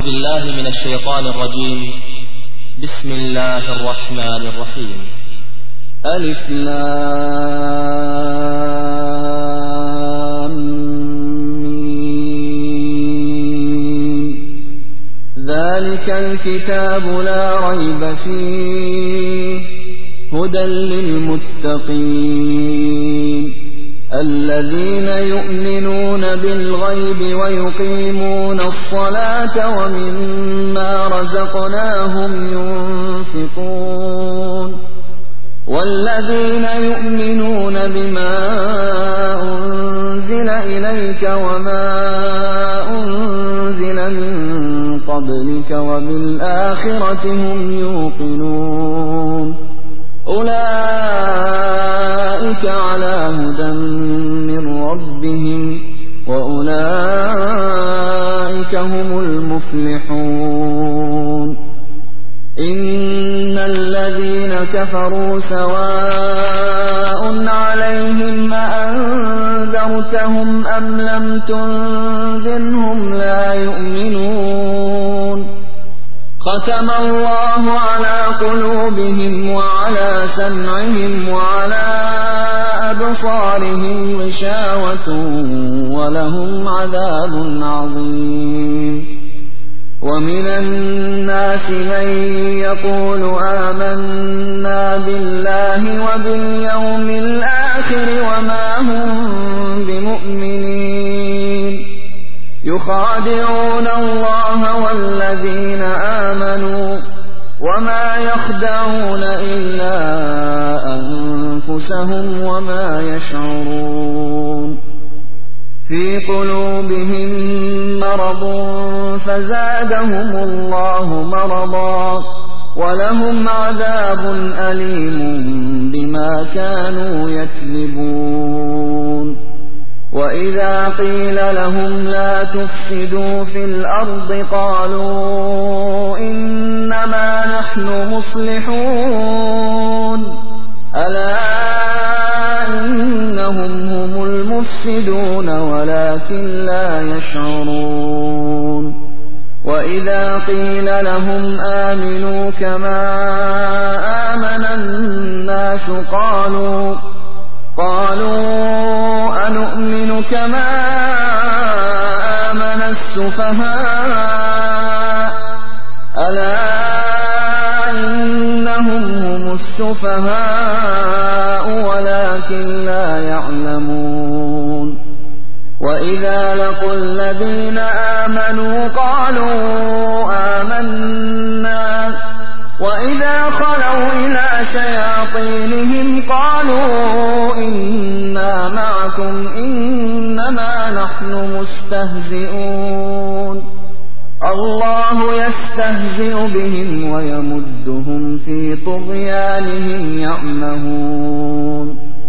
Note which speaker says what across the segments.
Speaker 1: بالله من الشيطان الرجيم. بسم الله الرحمن الرحيم.
Speaker 2: ألف لام ميم. ذلك الكتاب لا ريب فيه هدى للمتقين الذين يؤمنون بالغيب ويقيمون الصلاة ومما رزقناهم ينفقون والذين يؤمنون بما أنزل إليك وما أنزل من قبلك وبالآخرة هم يوقنون أولئك على هدى من ربهم وأولئك هم المفلحون. إن الذين كفروا سواء عليهم أأنذرتهم أم لم تنذرهم لا يؤمنون. ختم الله على قلوبهم وعلى سمعهم وعلى أبصارهم غشاوة ولهم عذاب عظيم. ومن الناس من يقول آمنا بالله وباليوم الآخر وما هم بمؤمنين يخادعون الله والذين آمنوا وما يخدعون إلا أنفسهم وما يشعرون. في قلوبهم مرض فزادهم الله مرضا ولهم عذاب أليم بما كانوا يكذبون. وإذا قيل لهم لا تفسدوا في الأرض قالوا إنما نحن مصلحون ألا إنهم هم المفسدون ولكن لا يشعرون. وإذا قيل لهم آمنوا كما آمن الناس قالوا أنؤمن كما آمن السفهاء ألا إنهم هم السفهاء ولكن لا يعلمون. وإذا لقوا الذين آمنوا قالوا آمنا وإذا خلوا إلى شياطينهم قالوا إنا معكم إنما نحن مستهزئون. الله يستهزئ بهم ويمدهم في طغيانهم يعمهون.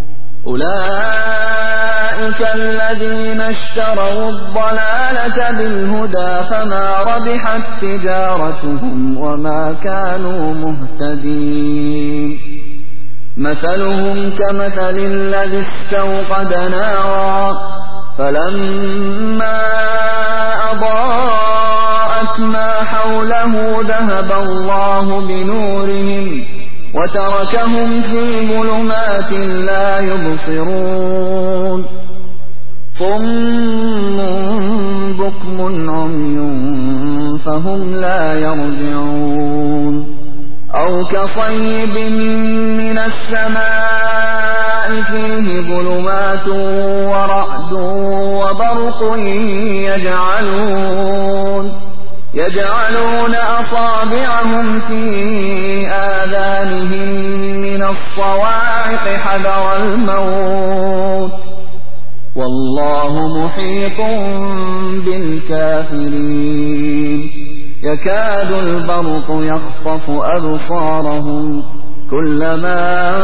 Speaker 2: أولئك الذين اشتروا الضلالة بالهدى فما ربحت تجارتهم وما كانوا مهتدين. مثلهم كمثل الذي استوقد نارا فلما أضاءت ما حوله ذهب الله بنورهم وتركهم في ظلمات لا يبصرون. صم بكم عمي فهم لا يرجعون. أو كصيب من السماء فيه ظلمات ورعد وبرق يجعلون أصابعهم في آذانهم من الصواعق حذر الموت والله محيط بالكافرين. يكاد البرق يخطف أبصارهم كلما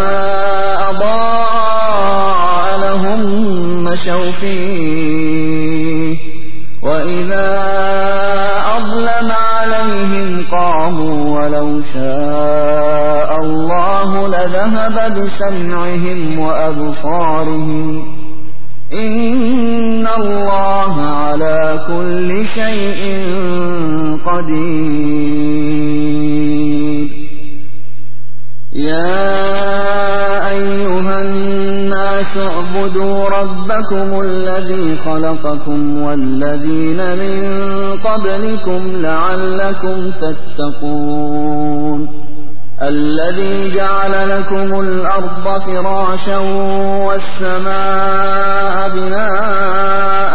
Speaker 2: أضاء لهم مشوا فيه وإذا أظلم عليهم قاموا ولو شاء الله لذهب بسمعهم وأبصارهم إن الله على كل شيء قدير. يا أيها الناس اعبدوا ربكم الذي خلقكم والذين من قبلكم لعلكم تتقون. الذي جعل لكم الأرض فراشا والسماء بناء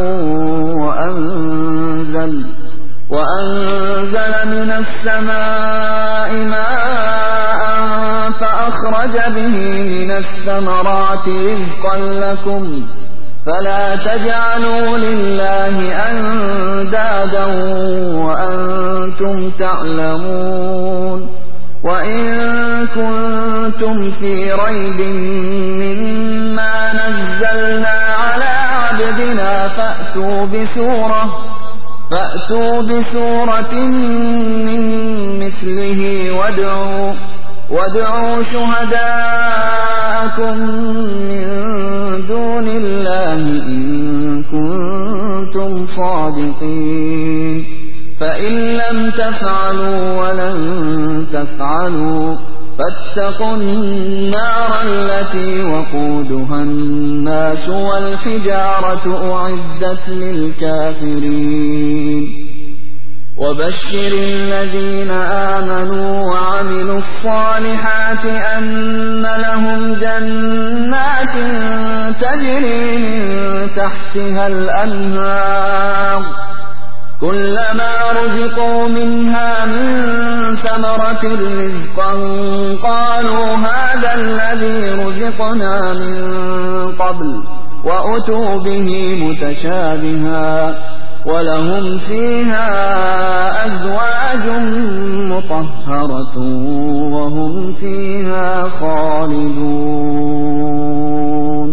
Speaker 2: وأنزل من السماء ماء فأخرج به من الثمرات رزقا لكم فلا تجعلوا لله أندادا وأنتم تعلمون. وإن كنتم في ريب مما نزلنا على عبدنا فأتوا بسورة من مثله وادعوا شهداءكم من دون الله إن كنتم صادقين. فإن لم تفعلوا ولن تفعلوا فاتقوا النار التي وقودها الناس والحجارة أعدت للكافرين. وبشر الذين آمنوا وعملوا الصالحات أن لهم جنات تجري من تحتها الأنهار كلما رزقوا منها من ثمرة رزقا قالوا هذا الذي رزقنا من قبل وأتوا به متشابها ولهم فيها أزواج مطهرة وهم فيها خالدون.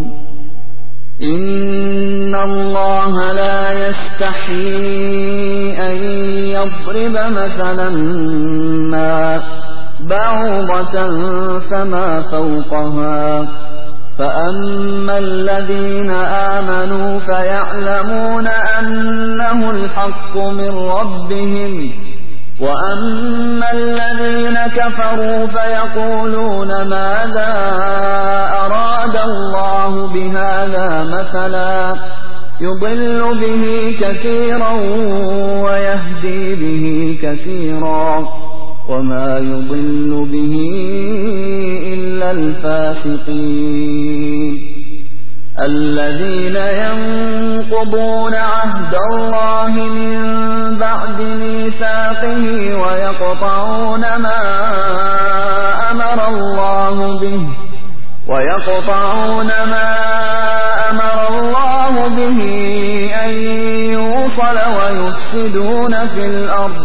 Speaker 2: إن الله لا يستحيي أن يضرب مثلا ما بعوضة فما فوقها فأما الذين آمنوا فيعلمون أنه الحق من ربهم وأما الذين كفروا فيقولون ماذا أراد الله بهذا مثلا يضل به كثيرا ويهدي به كثيرا وما يضل به إلا الفاسقين. الذين ينقضون عهد الله من بعد ميثاقه ويقطعون ما أمر الله به أن يوصل ويفسدون في الأرض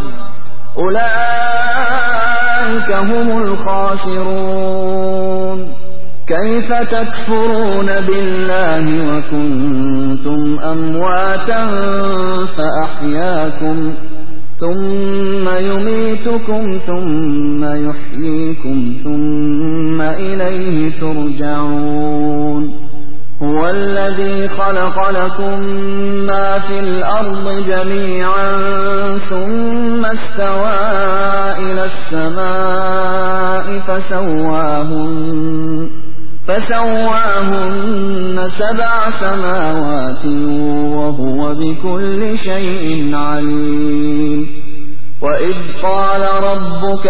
Speaker 2: أولئك هم الخاسرون. كيف تكفرون بالله وكنتم أمواتا فأحياكم ثم يميتكم ثم يحييكم ثم إليه ترجعون. هو الذي خلق لكم ما في الأرض جميعا ثم استوى إلى السماء فسواهن 7 سماوات وهو بكل شيء عليم. وإذ قال ربك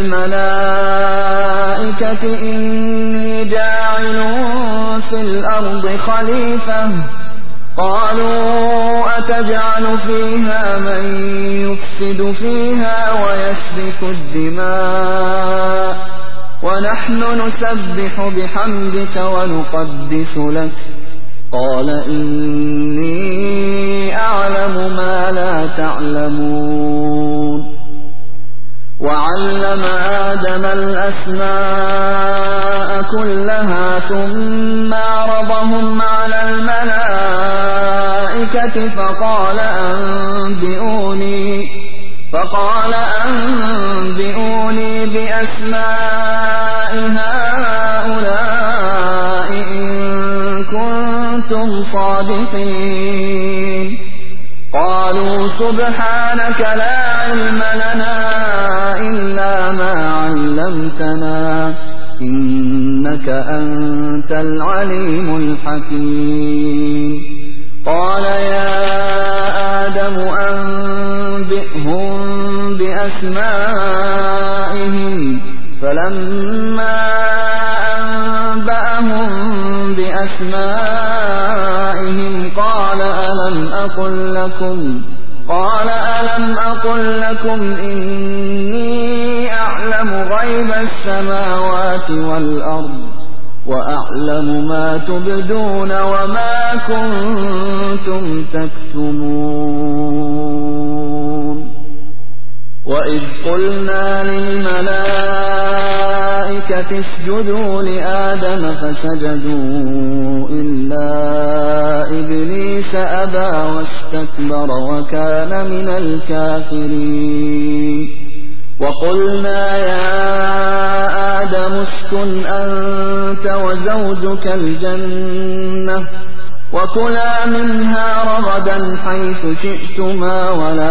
Speaker 2: للملائكة إني جاعل في الأرض خليفة قالوا أتجعل فيها من يفسد فيها ويسفك الدماء ونحن نسبح بحمدك ونقدس لك قال إني أعلم ما لا تعلمون. وعلم آدم الأسماء كلها ثم عرضهم على الملائكة فقال أنبئوني بأسماء هؤلاء إن كنتم صادقين قالوا سبحانك لا علم لنا إلا ما علمتنا إنك أنت العليم الحكيم قال يا آدم أنبئهم بأسمائهم فلما أنبأهم بأسمائهم قال ألم أقل لكم إني أعلم غيب السماوات والأرض وأعلم ما تبدون وما كنتم تكتمون وإذ قلنا للملائكة اسجدوا لآدم فسجدوا إلا إبليس أبى واستكبر وكان من الكافرين وقلنا يا آدم اسكن أنت وزوجك الجنة وكلا منها رغدا حيث شئتما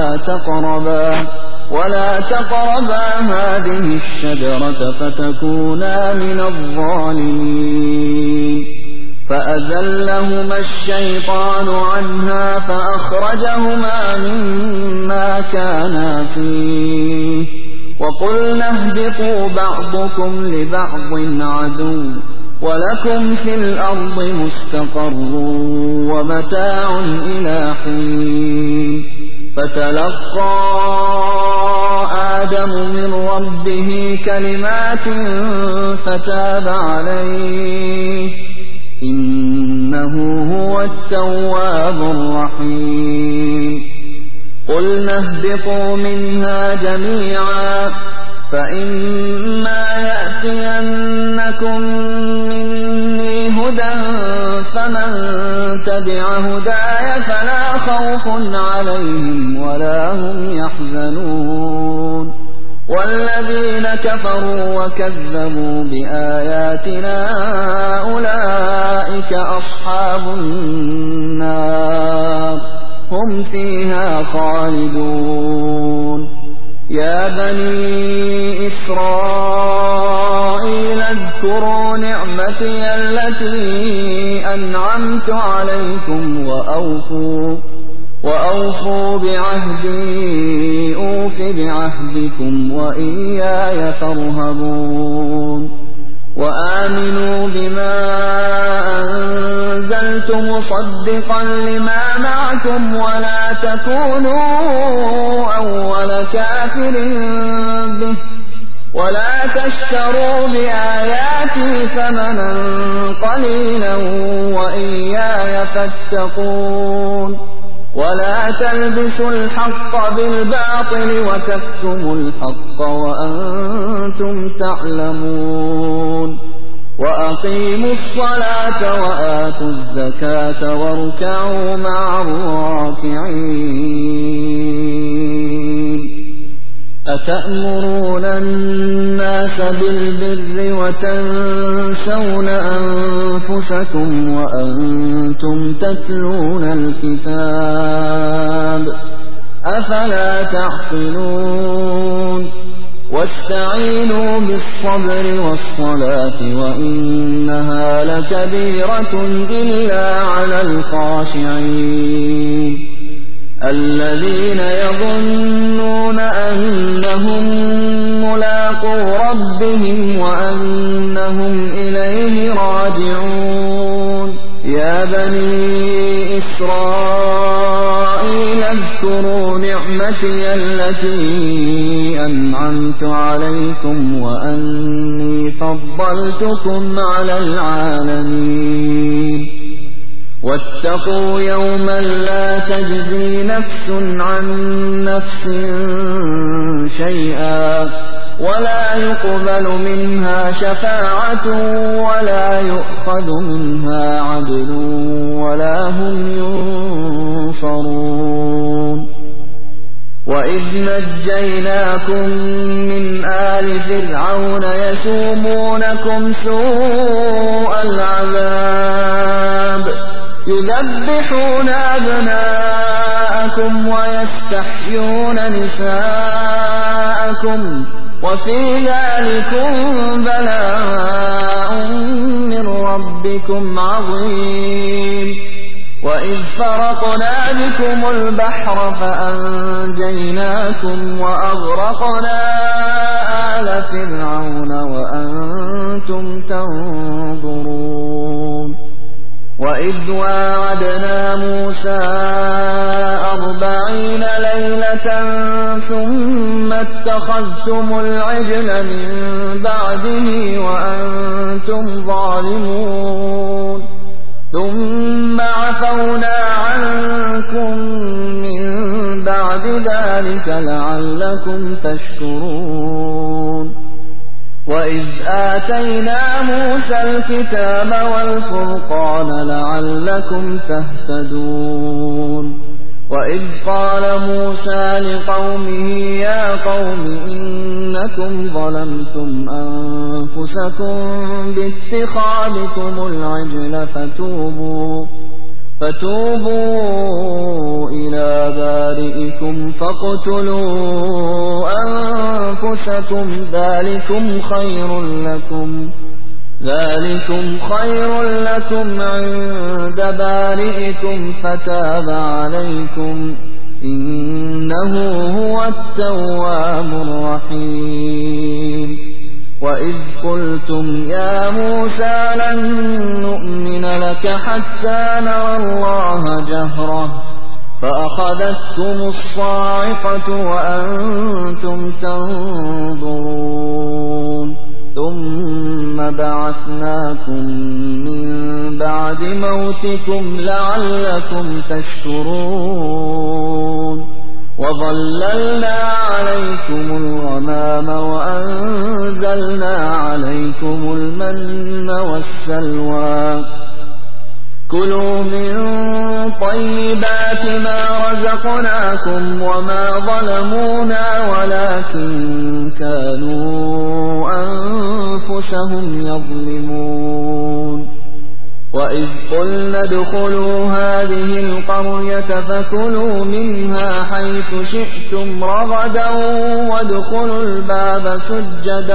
Speaker 2: ولا تقربا هذه الشجرة فتكونا من الظالمين فأزلهما الشيطان عنها فأخرجهما مما كانا فيه وقلنا اهبطوا بعضكم لبعض عدو ولكم في الأرض مستقر ومتاع إلى حين فتلقى آدم من ربه كلمات فتاب عليه إنه هو التواب الرحيم قلنا اهبطوا منها جميعا فإما يأتينكم مني هدى فمن تبع هداي فلا خوف عليهم ولا هم يحزنون والذين كفروا وكذبوا بآياتنا أولئك أصحاب النار هم فيها خالدون يا بني إسرائيل اذكروا نعمتي التي أنعمت عليكم وأوفوا بعهدي أوف بعهدكم وإياي فارهبون وآمنوا بما أنزلت مصدقا لما معكم ولا تكونوا أول كافر به ولا تشتروا بآياتي ثمنا قليلا وإياي فاتقون ولا تلبسوا الحق بالباطل وتكتموا الحق وأنتم تعلمون وأقيموا الصلاة وآتوا الزكاة واركعوا مع الراكعين أتأمرون الناس بالبر وتنسون أنفسكم وأنتم تتلون الكتاب أفلا تعقلون واستعينوا بالصبر والصلاة وإنها لكبيرة إلا على الخاشعين الذين يظنون أنهم ملاقو ربهم وأنهم إليه راجعون يا بني إسرائيل اذكروا نعمتي التي أنعمت عليكم وأني فضلتكم على العالمين واتقوا يوما لا تجزي نفس عن نفس شيئا ولا يقبل منها شفاعة ولا يؤخذ منها عدل ولا هم ينصرون وإذ نجيناكم من آل فرعون يسومونكم سوء العذاب يذبحون أبناءكم ويستحيون نساءكم وفي ذلكم بلاء من ربكم عظيم وإذ فرقنا بكم البحر فأنجيناكم وأغرقنا آل فرعون وأنتم تنظرون وإذ واعدنا موسى 40 ليلة ثم اتخذتم العجل من بعده وأنتم ظالمون ثم عفونا عنكم من بعد ذلك لعلكم تشكرون وإذ آتينا موسى الكتاب والفرقان لعلكم تهتدون وإذ قال موسى لقومه يا قوم إنكم ظلمتم أنفسكم باتخاذكم العجل فتوبوا إلى بارئكم فاقتلوا أنفسكم ذلكم خير لكم عند بارئكم فتاب عليكم إنه هو التواب الرحيم وإذ قلتم يا موسى لن نؤمن لك حتى نرى الله جهرة فأخذتكم الصاعقة وأنتم تنظرون ثم بعثناكم من بعد موتكم لعلكم تشكرون وظللنا عليكم الغمام وأنزلنا عليكم المن والسلوى كلوا من طيبات ما رزقناكم وما ظلمونا ولكن كانوا أنفسهم يظلمون وإذ قلنا ادخلوا هذه القرية فكلوا منها حيث شئتم رغدا وادخلوا الباب سجدا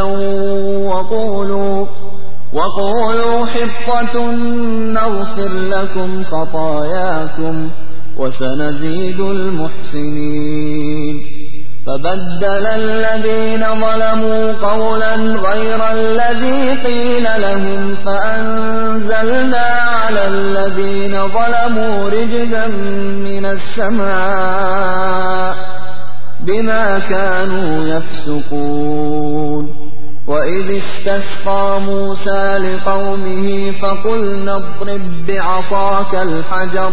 Speaker 2: وقولوا حطة نغفر لكم خطاياكم وسنزيد المحسنين فبدل الذين ظلموا قولا غير الذي قيل لهم فأنزلنا على الذين ظلموا رجزا من السماء بما كانوا يفسقون وإذ استسقى موسى لقومه فقلنا اضرب بعصاك الحجر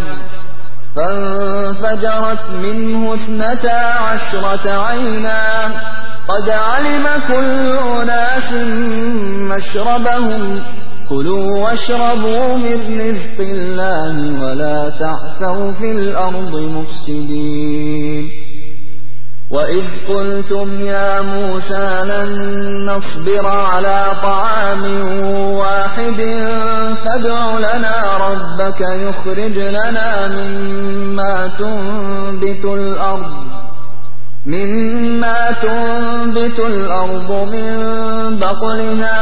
Speaker 2: فانفجرت منه 12 عينا قد علم كل أناس مشربهم كلوا واشربوا من رزق الله ولا تعثوا في الأرض مفسدين وإذ قلتم يا موسى لن نصبر على طعام واحد فادع لنا ربك يخرج لنا مما تنبت الأرض من بقلها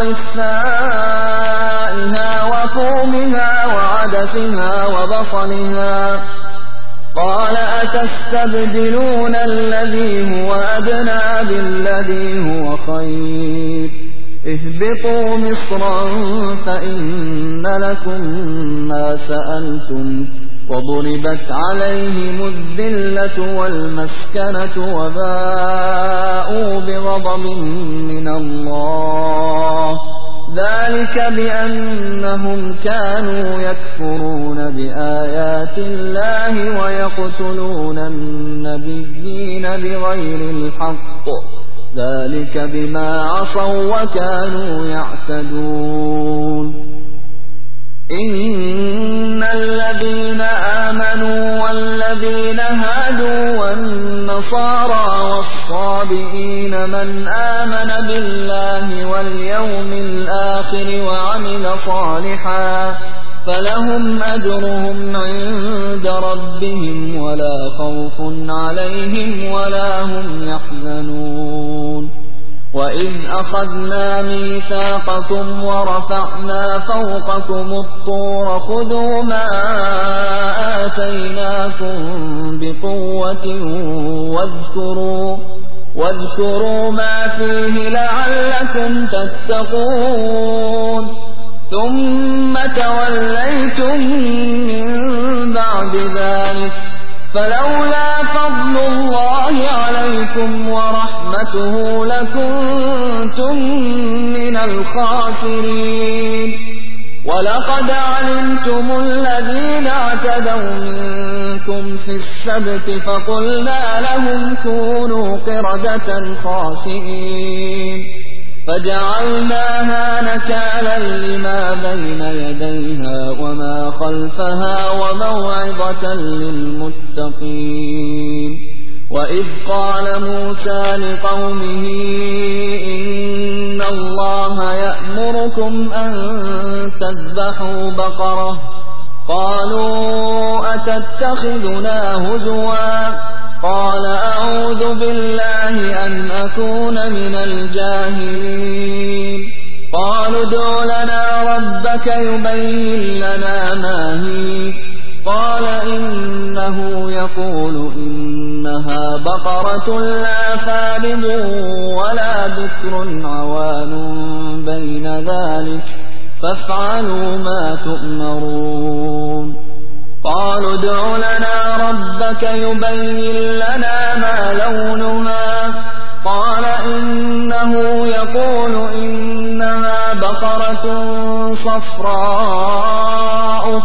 Speaker 2: وقثائها وفومها وعدسها وبصلها قال أتستبدلون الذي هو أدنى بالذي هو خير اهبطوا مصرا فإن لكم ما سألتم وضربت عليهم الذلة والمسكنة وباءوا بغضب من الله ذلك بأنهم كانوا يكفرون بآيات الله ويقتلون النبيين بغير الحق ذلك بما عصوا وكانوا يعتدون إن الذين آمنوا والذين هادوا والنصارى والصابئين من آمن بالله واليوم الآخر وعمل صالحا فلهم أجرهم عند ربهم ولا خوف عليهم ولا هم يحزنون وإذ أخذنا ميثاقكم ورفعنا فوقكم الطور خذوا ما آتيناكم بقوة واذكروا ما فيه لعلكم تتقون ثم توليتم من بعد ذلك فلولا فضل الله عليكم ورحمته لكنتم من الخاسرين ولقد علمتم الذين اعتدوا منكم في السبت فقلنا لهم كونوا قردة خاسئين فجعلناها نكالا لما بين يديها وما خلفها وموعظة للمتقين وإذ قال موسى لقومه إن الله يأمركم أن تذبحوا بقرة قالوا أتتخذنا هزوا قال أعوذ بالله أن أكون من الجاهلين قالوا ادع لنا ربك يبين لنا ما هي قال إنه يقول إنها بقرة لا فارض ولا بكر عوان بين ذلك فافعلوا ما تؤمرون قالوا ادع لنا ربك يبين لنا ما لونها قال إنه يقول إنها بقرة صفراء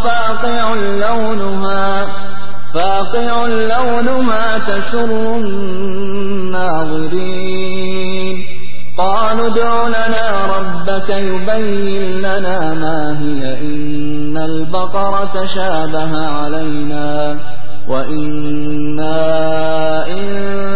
Speaker 2: فاقع لونها تسر الناظرين قالوا ادع لنا ربك يبين لنا ما هي إن البقرة شابه علينا وإنا إن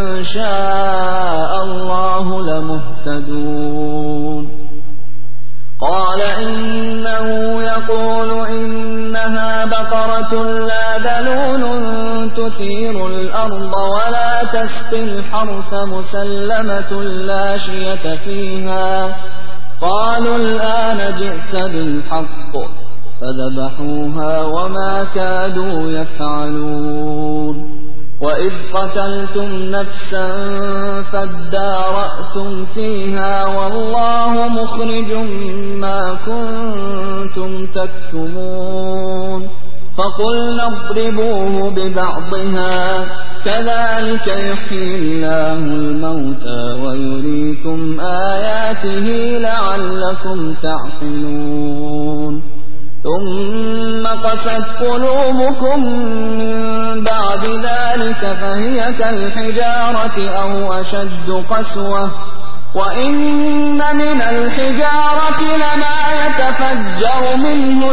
Speaker 2: شاء الله لمهتدون قال إنه يقول إنها بقرة لا ذلول تثير الأرض ولا تسقي الحرث مسلمة لا شية فيها قالوا الآن جئت بالحق فذبحوها وما كادوا يفعلون وإذ قتلتم نفسا فادارأتم فيها والله مخرج ما كنتم تكتمون فقلنا اضربوه ببعضها كذلك يحيي الله الموتى ويريكم آياته لعلكم تعقلون ثم قست قلوبكم من بعد ذلك فهي كالحجارة أو أشد قسوة وإن من الحجارة لما يتفجر منه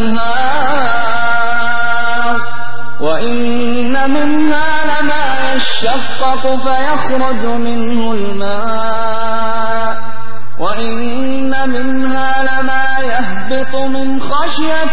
Speaker 2: الأنهار وإن منها لما يشقق فيخرج منه الماء وإن منها لما يهبط من خشية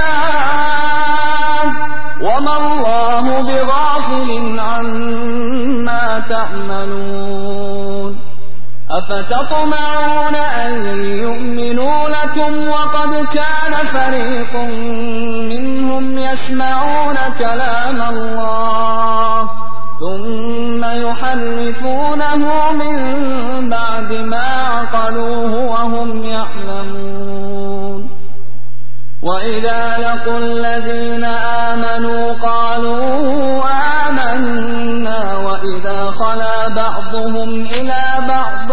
Speaker 2: الله وما الله بغافل عما تعملون أفتطمعون أن يؤمنوا لكم وقد كان فريق منهم يسمعون كلام الله ثم يحرفونه من بعد ما عقلوه وهم يعلمون وإذا لقوا الذين آمنوا قالوا آمنا وإذا خلا بعضهم إلى بعض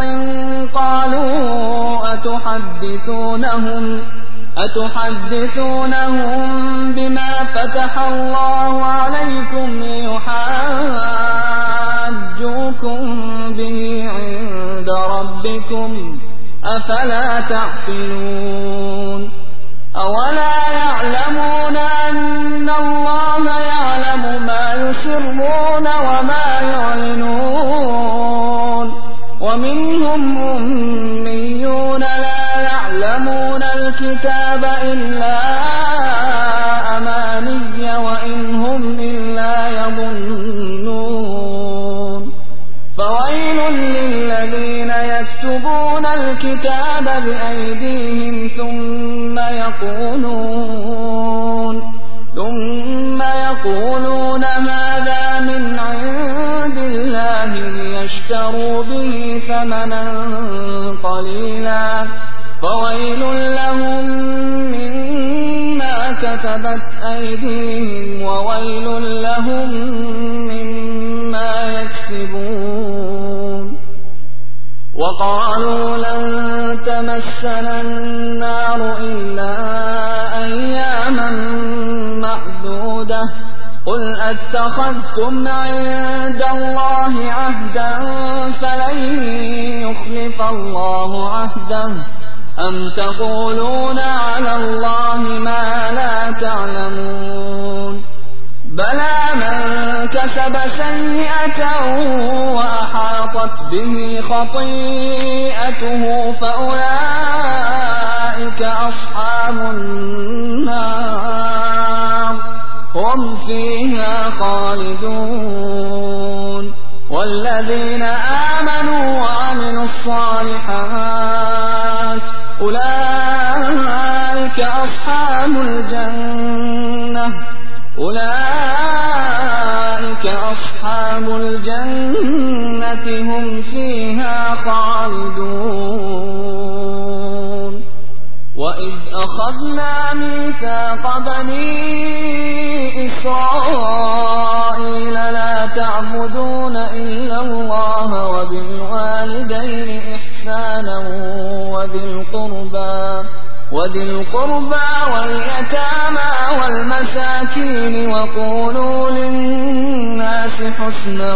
Speaker 2: قالوا أتحدثونهم بما فتح الله عليكم ليحاجوكم به عند ربكم أفلا تعقلون أولا يعلمون أن الله يعلم ما يسرون وما يعلنون ومنهم أميون لا يعلمون الكتاب إلا أماني وإن هم إلا يظنون فويل للذين يكتبون الكتاب بأيديهم ثم يقولون هذا من عند الله ليشتروا به ثمنا قليلا فويل لهم مما كتبت أيديهم وويل لهم مما يكسبون وقالوا لن تمسنا النار إلا أياما معدودة قل أتخذتم عند الله عهدا فلن يخلف الله عهده أم تقولون على الله ما لا تعلمون بلى من كسب سيئة وأحاطت به خطيئته فأولئك أصحاب النار هم فيها خالدون والذين آمنوا وعملوا الصالحات أولئك أصحاب الجنة هم فيها خالدون وإذ أخذنا ميثاق بني إسرائيل لا تعبدون إلا الله وبالوالدين إحسانا وذي القربى واليتامى والمساكين وقولوا للناس حسنا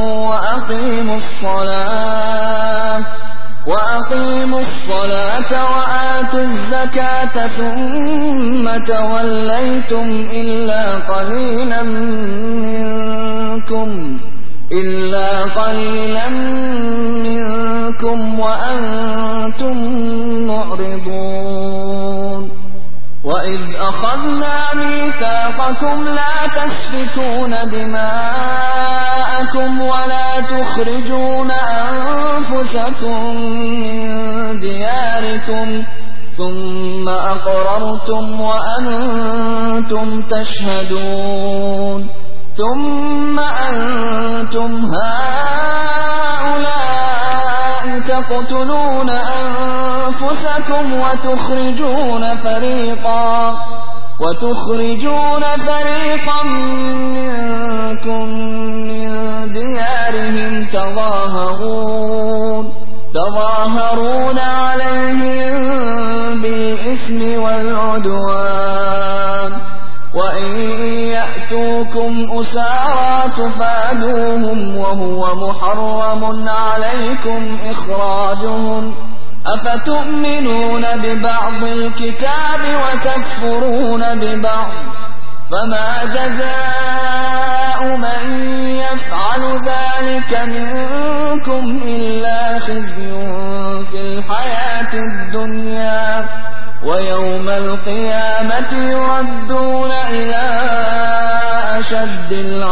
Speaker 2: وأقيموا الصلاة وآتوا الزكاة ثم توليتم إلا قليلا منكم وأنتم معرضون وإذ أخذنا ميثاقكم لا تسفكون دماءكم ولا تخرجون أنفسكم من دياركم ثم أقررتم وأنتم تشهدون ثم أنتم هؤلاء تقتلون أنفسكم وتخرجون فريقا منكم من ديارهم تظاهرون عليهم بالإثم والعدوان وإن يأتوكم أسارى تفادوهم وهو محرم عليكم إخراجهم أفتؤمنون ببعض الكتاب وتكفرون ببعض فما جزاء من يفعل ذلك منكم إلا خزي في الحياة الدنيا ويوم القيامة يردون إلى أشد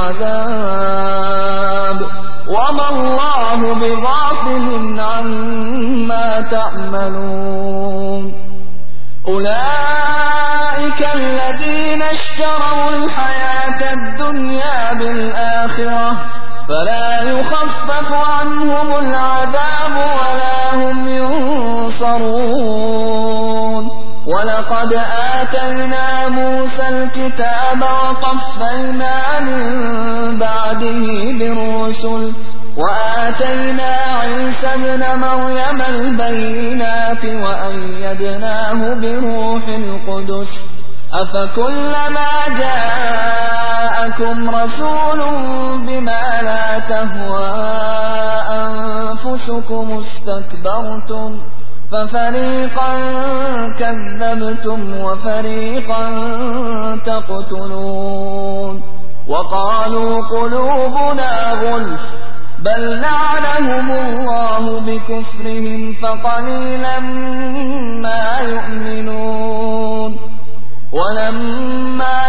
Speaker 2: العذاب وما الله بغافل عما تعملون أولئك الذين اشتروا الحياة الدنيا بالآخرة فلا يخفف عنهم العذاب ولا هم ينصرون ولقد آتينا موسى الكتاب وقفينا من بعده بالرسل وآتينا عيسى ابن مريم البينات وأيدناه بروح القدس أفكلما جاءكم رسول بما لا تهوى أنفسكم استكبرتم ففريقا كذبتم وفريقا تقتلون وقالوا قلوبنا غلف بل لعنهم الله بكفرهم فقليلا ما يؤمنون ولما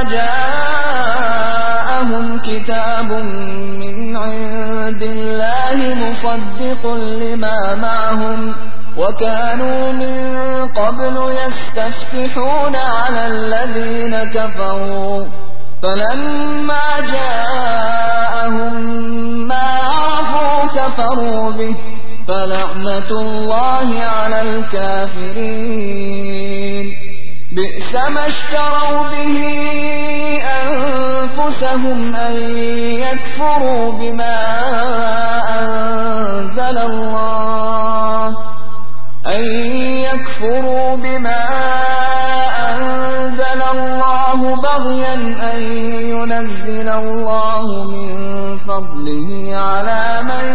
Speaker 2: جاءهم كتاب من عند الله مصدق لما معهم وكانوا من قبل يستفتحون على الذين كفروا فلما جاءهم ما عرفوا كفروا به فلعنة الله على الكافرين بئس ما اشتروا به أنفسهم أن يكفروا بما أنزل الله بغيا أن ينزل الله من فضله على من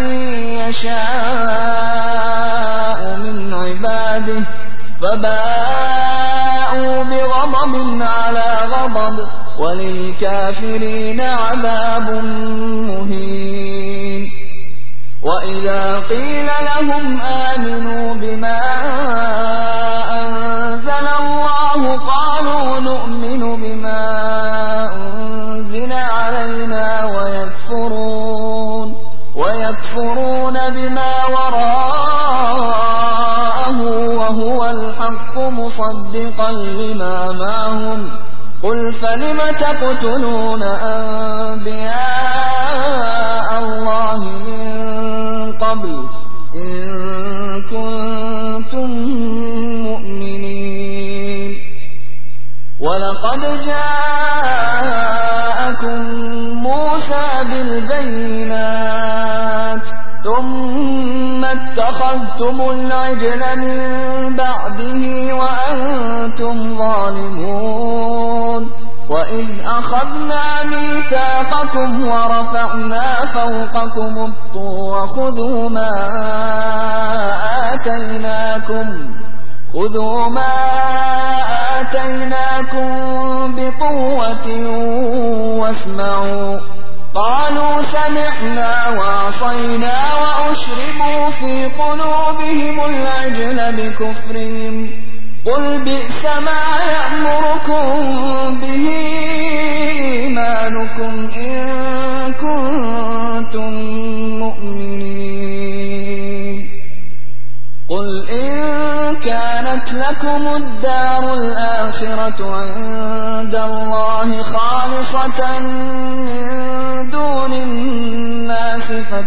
Speaker 2: يشاء من عباده فباءوا بغضب على غضب وللكافرين عذاب مهين وإذا قيل لهم آمنوا بما أنزل الله قالوا نؤمن بما أنزل علينا ويكفرون بما وراءه وهو الحق مصدقا لما معهم قل فلم تقتلون أنبياء الله من قبل إن كنتم مؤمنين ولقد جاءكم موسى بالبينات ثم اتخذتم العجل من بعده وأنتم ظالمون وإذ أخذنا ميثاقكم ورفعنا فوقكم الطور خذوا ما آتيناكم بقوة واسمعوا قالوا سمعنا وعصينا وأشربوا في قلوبهم العجل بكفرهم قل بئس ما يأمركم به إيمانكم إن كنتم مؤمنين قل إن كانت لكم الدار الآخرة عند الله خالصة من دون الناس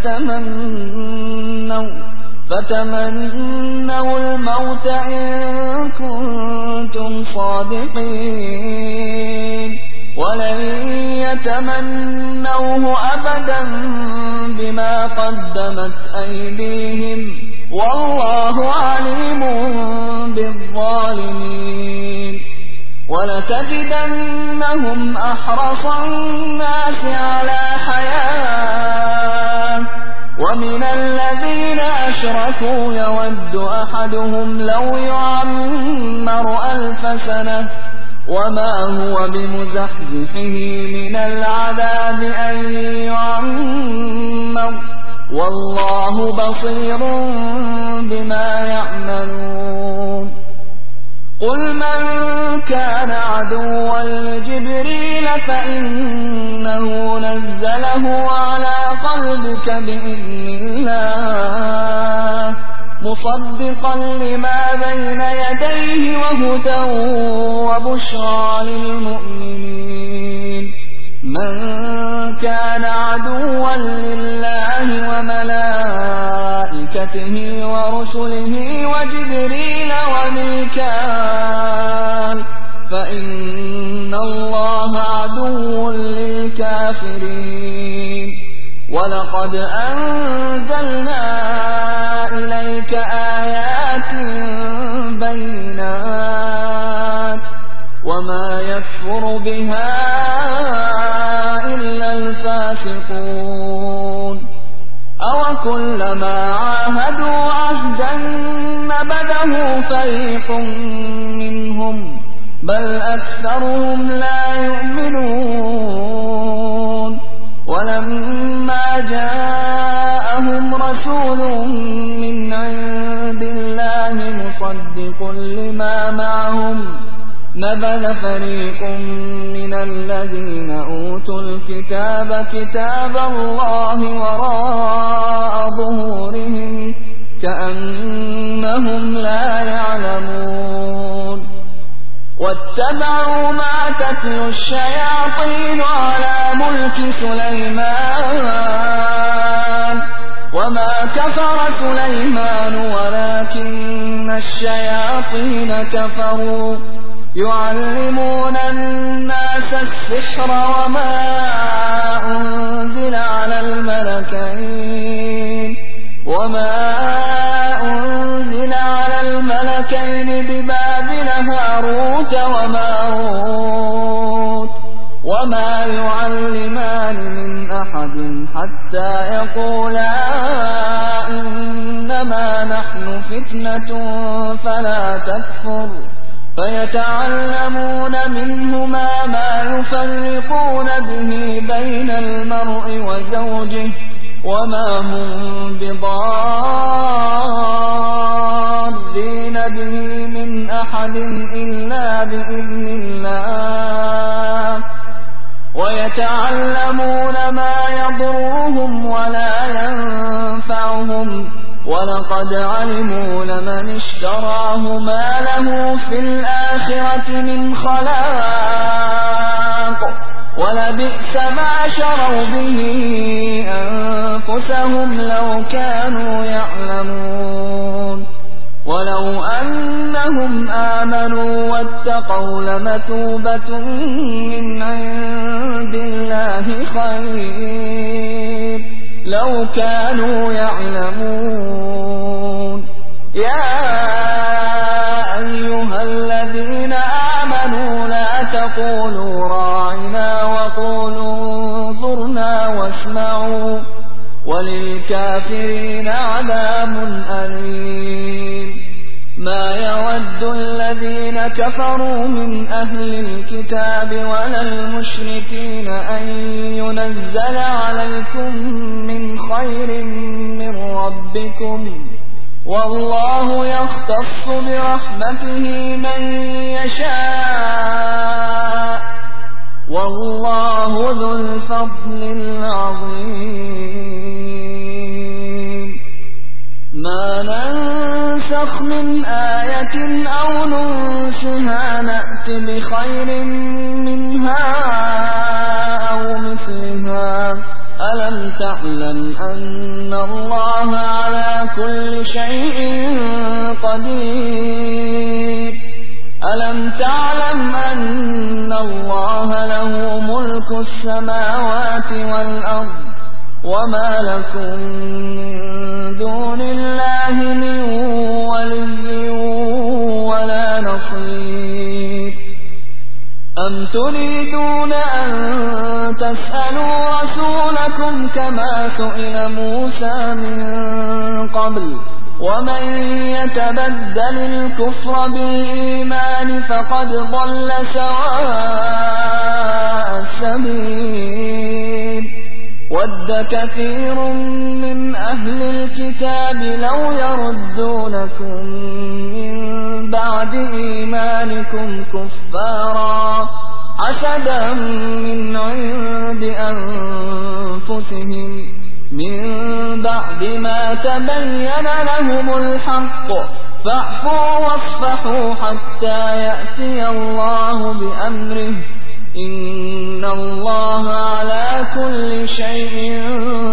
Speaker 2: فتمنوا الموت إن كنتم صادقين ولن يتمنوه أبدا بما قدمت أيديهم والله عليم بالظالمين ولتجدنهم أحرص الناس على حياة ومن الذين أشركوا يود أحدهم لو يعمر 1000 سنة وما هو بمزحزحه من العذاب أن يعمر والله بصير بما يعملون قل من كان عدوا لجبريل فإنه نزله على قلبك بإذن الله مصدقا لما بين يديه وهدى وبشرى للمؤمنين من كان عدوا لله وملائكته ورسله وجبريل وميكال فإن الله عدو للكافرين ولقد أنزلنا إليك آيات بينات وما يكفر بها إلا الفاسقون أوكلما عاهدوا عهدا نبذه فريق منهم بل أكثرهم لا يؤمنون ولما جاءهم رسول من عند الله مصدق لما معهم نبذ فريق من الذين أوتوا الكتاب كتاب الله وراء ظهورهم كأنهم لا يعلمون واتبعوا ما تتلو الشياطين على ملك سليمان وما كفر سليمان ولكن الشياطين كفروا يعلمون الناس السحر وما أنزل على الملكين ببابل هاروت وماروت وما يعلمان من أحد حتى يقولا إنما نحن فتنة فلا تكفر فيتعلمون منهما ما يفرقون به بين المرء وزوجه وما هم بضارين به من أحد إلا بإذن الله ويتعلمون ما يضرهم ولا ينفعهم ولقد علموا لمن اشتراه ما له في الآخرة من خلاق ولبئس ما شروا به أنفسهم لو كانوا يعلمون ولو أنهم آمنوا واتقوا لمثوبة من عند الله خير لو كانوا يعلمون يا أيها الذين آمنوا لا تقولوا راعنا وقولوا انظرنا واسمعوا وللكافرين عذاب أليم ما يود الذين كفروا من أهل الكتاب ولا المشركين أن ينزل عليكم من خير من ربكم والله يختص برحمته من يشاء والله ذو الفضل العظيم ما ننسخ من آية أو ننسها نأت بخير منها أو مثلها ألم تعلم أن الله على كل شيء قدير ألم تعلم أن الله له ملك السماوات والأرض وما لكم من دون الله من ولي ولا نصير أم تريدون أن تسألوا رسولكم كما سئل موسى من قبل ومن يتبدل الكفر بالإيمان فقد ضل سواء السبيل ود كثير من أهل الكتاب لو يردونكم من بعد إيمانكم كفارا حسدا من عند أنفسهم من بعد ما تبين لهم الحق فاعفوا واصفحوا حتى يأتي الله بأمره إن الله على كل شيء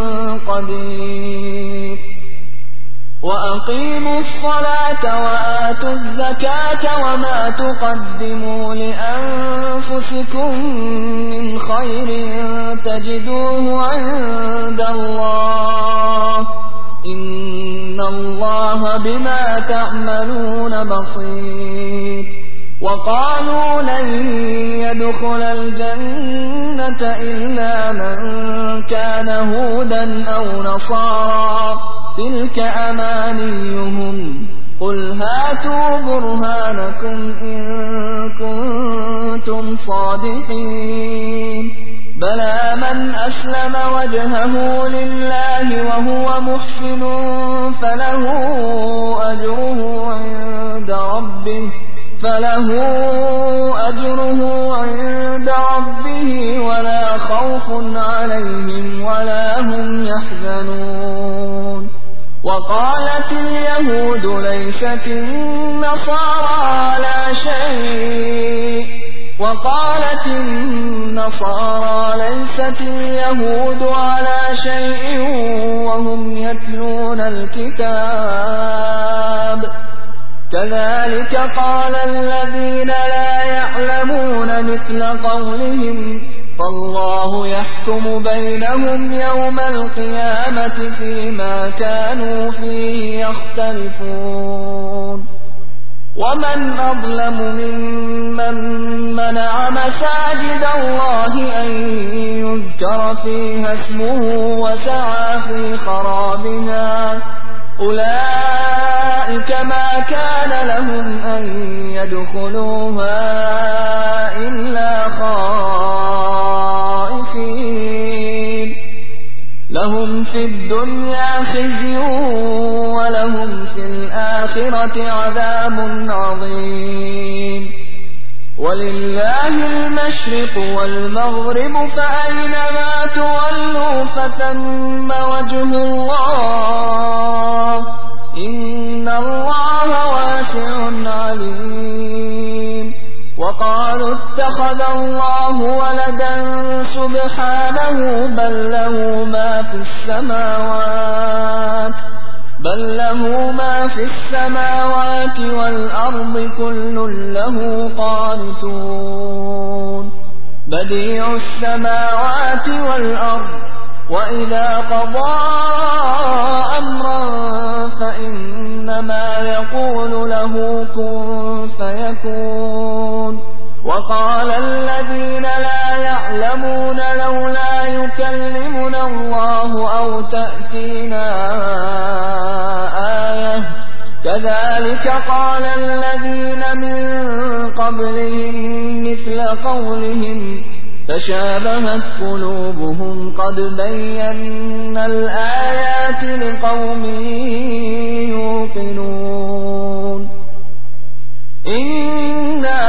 Speaker 2: قدير وأقيموا الصلاة وآتوا الزكاة وما تقدموا لأنفسكم من خير تجدوه عند الله إن الله بما تعملون بصير وقالوا لن يدخل الجنة إلا من كان هودا أو نصارى تلك أمانيهم قل هاتوا برهانكم إن كنتم صادقين بلى من أسلم وجهه لله وهو محسن فله أجره عند ربه ولا خوف عليهم ولا هم يحزنون وقالت اليهود ليست النصارى على شيء وقالت النصارى ليست اليهود على شيء وهم يتلون الكتاب كذلك قال الذين لا يعلمون مثل قولهم فالله يحكم بينهم يوم القيامة فيما كانوا فيه يختلفون ومن أظلم ممن منع مساجد الله أن يذكر فيها اسمه وسعى في خرابها أولئك ما كان لهم أن يدخلوها إلا خائفين لهم في الدنيا خزي ولهم في الآخرة عذاب عظيم ولله المشرق والمغرب فأينما تولوا فثم وجه الله إن الله واسع عليم وقالوا اتخذ الله ولدا سبحانه بل له ما في السماوات والأرض كل له قانتون بديع السماوات والأرض وإذا قضى أمرا فإنما يقول له كن فيكون وقال الذين لا يعلمون لولا يكلمنا الله أو تأتينا آية كذلك قال الذين من قبلهم مثل قولهم تشابهت قلوبهم قد بينا الآيات لقوم يوقنون إنا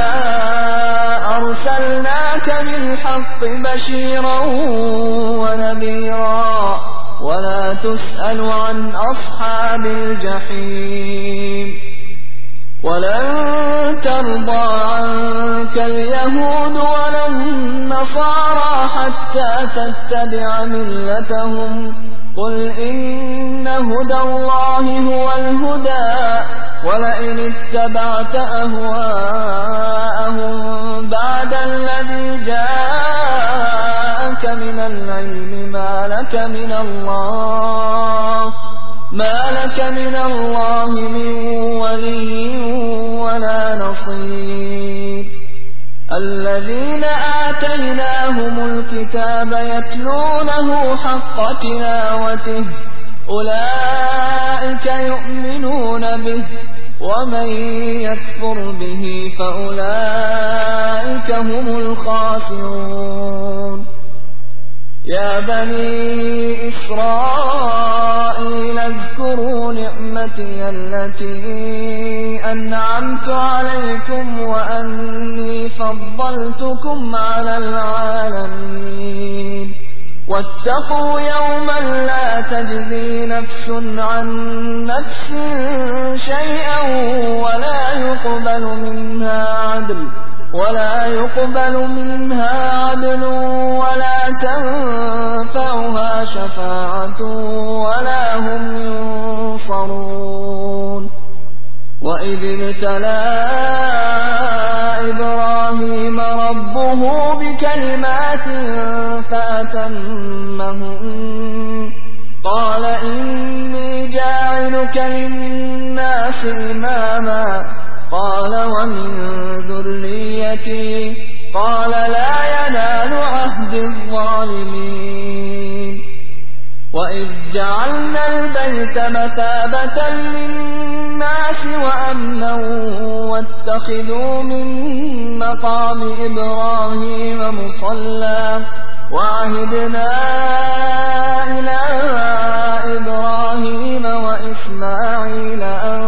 Speaker 2: أرسلناك بالحق بشيرا ونذيرا ولا تسأل عن أصحاب الجحيم ولن ترضى عنك اليهود ولا النصارى حتى تتبع ملتهم قل إن هدى الله هو الهدى ولئن اتبعت أهواءهم بعد الذي جاءك من العلم ما لك من الله من ولي ولا نصير الذين آتيناهم الكتاب يتلونه حق تلاوته أولئك يؤمنون به ومن يكفر به فأولئك هم الخاسرون يا بني إسرائيل اذكروا نعمتي التي أنعمت عليكم وأني فضلتكم على العالمين واتقوا يوما لا تجزي نفس عن نفس شيئا ولا يقبل منها عدل ولا تنفعها شفاعة ولا هم ينصرون وإذ ابتلى إبراهيم ربه بكلمات فأتمهن قال إني جاعلك للناس إماما قال ومن ذريتي قال لا ينال عهد الظالمين وإذ جعلنا البيت مثابة للناس الناس وأمنا واتخذوا من مقام إبراهيم مصلى وعهدنا إلى إبراهيم وإسماعيل أن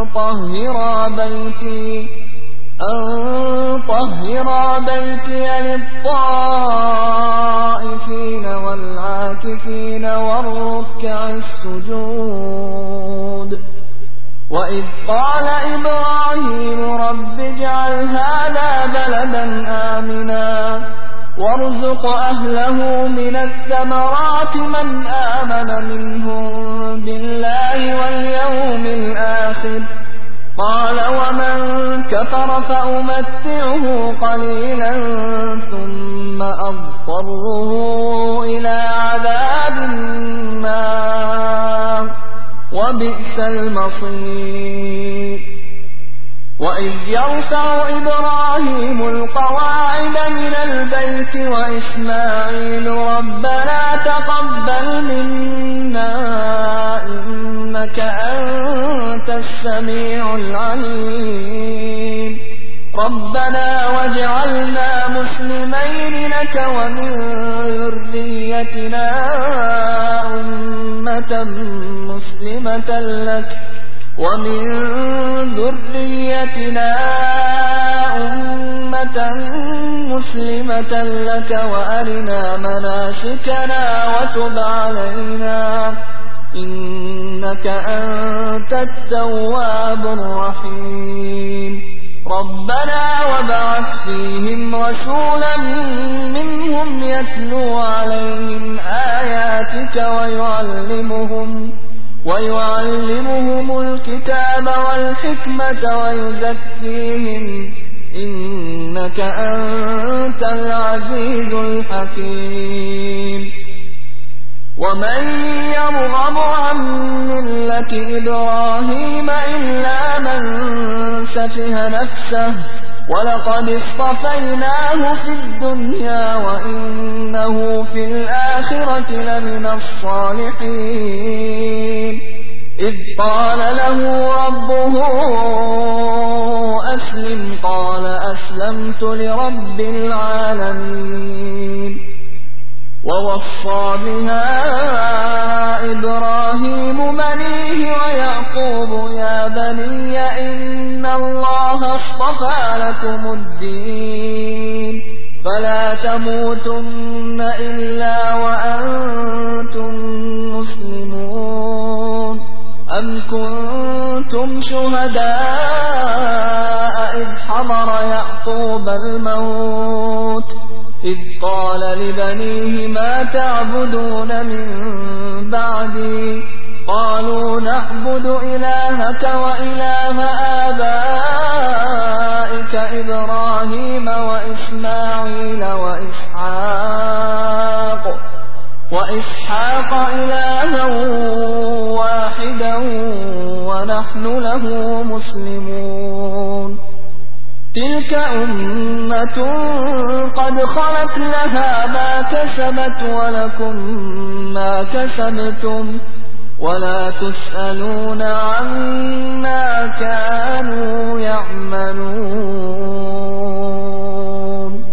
Speaker 2: طهرا بيتي للطائفين والعاكفين والركع السجود وإذ قال إبراهيم رب اجعل هذا بلدا آمنا وارزق أهله من الثمرات من آمن منهم بالله واليوم الآخر قال ومن كفر فأمتعه قليلا ثم أضطره إلى عذاب النار وبئس المصير وإذ يرفع إبراهيم القواعد من البيت وإسماعيل ربنا تقبل منا إنك أنت السميع العليم ربنا واجعلنا مسلمين لك ومن ذريتنا أمة مسلمة لك ومن ذريتنا أمة مسلمة لك وأرنا مناسكنا وتب علينا إنك أنت التواب الرحيم ربنا وابعث فيهم رسولا منهم يتلو عليهم آياتك ويعلمهم الكتاب والحكمة ويزكيهم إنك أنت العزيز الحكيم ومن يرغب عن ملة إبراهيم إلا من سفه نفسه ولقد اصطفيناه في الدنيا وإنه في الآخرة لمن الصالحين إذ قال له ربه أسلم قال أسلمت لرب العالمين ووصى بها إبراهيم بنيه ويعقوب يا بني إن الله اصطفى لكم الدين فلا تموتن إلا وأنتم مسلمون أم كنتم شهداء إذ حضر يعقوب الموت إذ قال لبنيه ما تعبدون من بعدي قالوا نعبد إلهك وإله آبائك إبراهيم وإسماعيل وإسحاق إلها واحدا ونحن له مسلمون تلك أمة قد خلت لها ما كسبت ولكم ما كسبتم ولا تسألون عما كانوا يعملون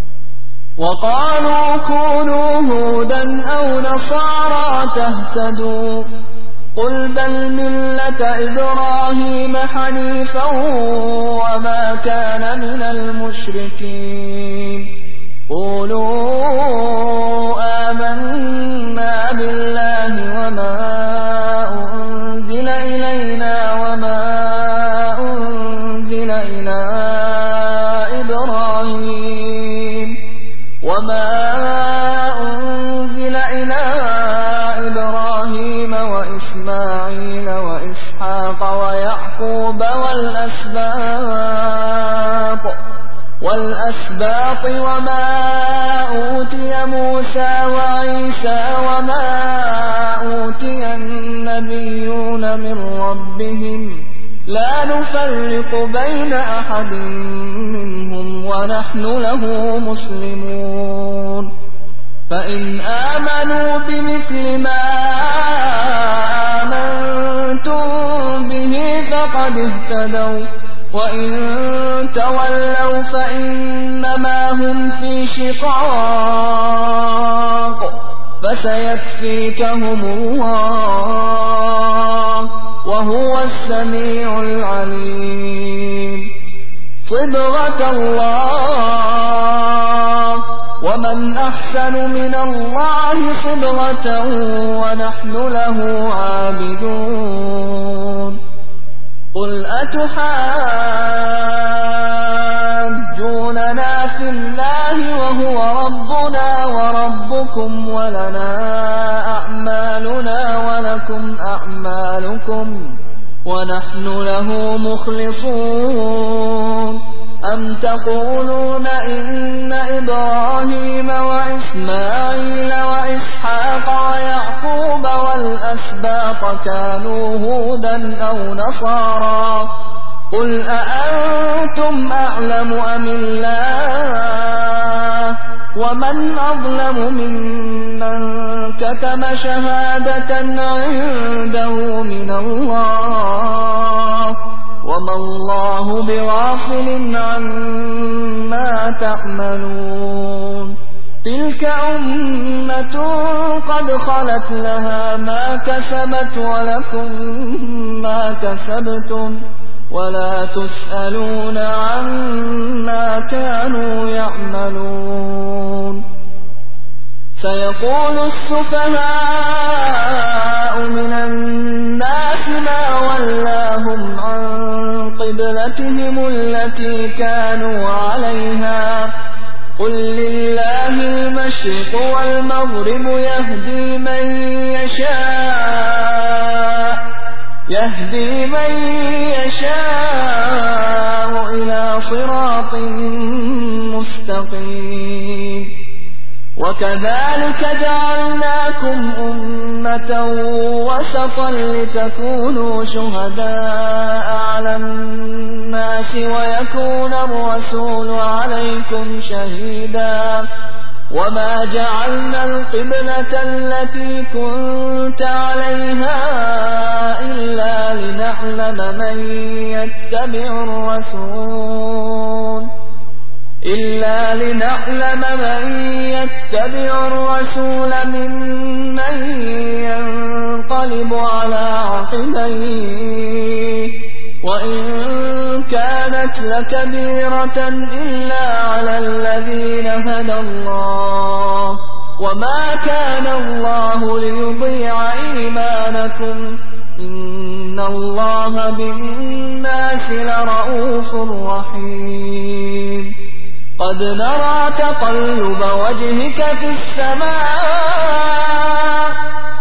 Speaker 2: وقالوا كونوا هودا أو نصارى تهتدوا قل بل ملة إبراهيم حنيفا وما كان من المشركين قولوا آمنا بالله وما أنزل إلينا وما أنزل إلى إبراهيم وإسماعيل وإسحاق ويعقوب والأسباط وما أوتي موسى وعيسى وما أوتي النبيون من ربهم لا نفرق بين أحد منهم ونحن له مسلمون فإن آمنوا بمثل ما آمنتم به فقد اهتدوا وإن تولوا فإنما هم في شقاق فسيكفيكهم الله وهو السميع العليم صبغة الله ومن أحسن من الله صبغة ونحن له عابدون قل أتحاجوننا في الله وهو ربنا وربكم ولنا أعمالنا ولكم أعمالكم ونحن له مخلصون أم تقولون إن إبراهيم وإسماعيل وإسحاق ويعقوب والأسباط كانوا هودا أو نصارى قل أأنتم أعلم أم الله ومن أظلم ممن كتم شهادة عنده من الله وما الله بغافل عما تعملون تلك أمة قد خلت لها ما كسبت ولكم ما كسبتم ولا تسألون عما كانوا يعملون سيقول السفهاء من الناس ما ولاهم عن قبلتهم التي كانوا عليها قل لله المشرق والمغرب يهدي من يشاء إلى صراط مستقيم وكذلك جعلناكم أمة وسطا لتكونوا شهداء على الناس ويكون الرسول عليكم شهيدا وما جعلنا القبلة التي كنت عليها إلا لنعلم من يتبع الرسول ممن ينقلب على عقبيه وإن كانت لكبيرة إلا على الذين هدى الله وما كان الله ليضيع إيمانكم إن الله بالناس لرءوف رحيم قد نرى تقلب وجهك في السماء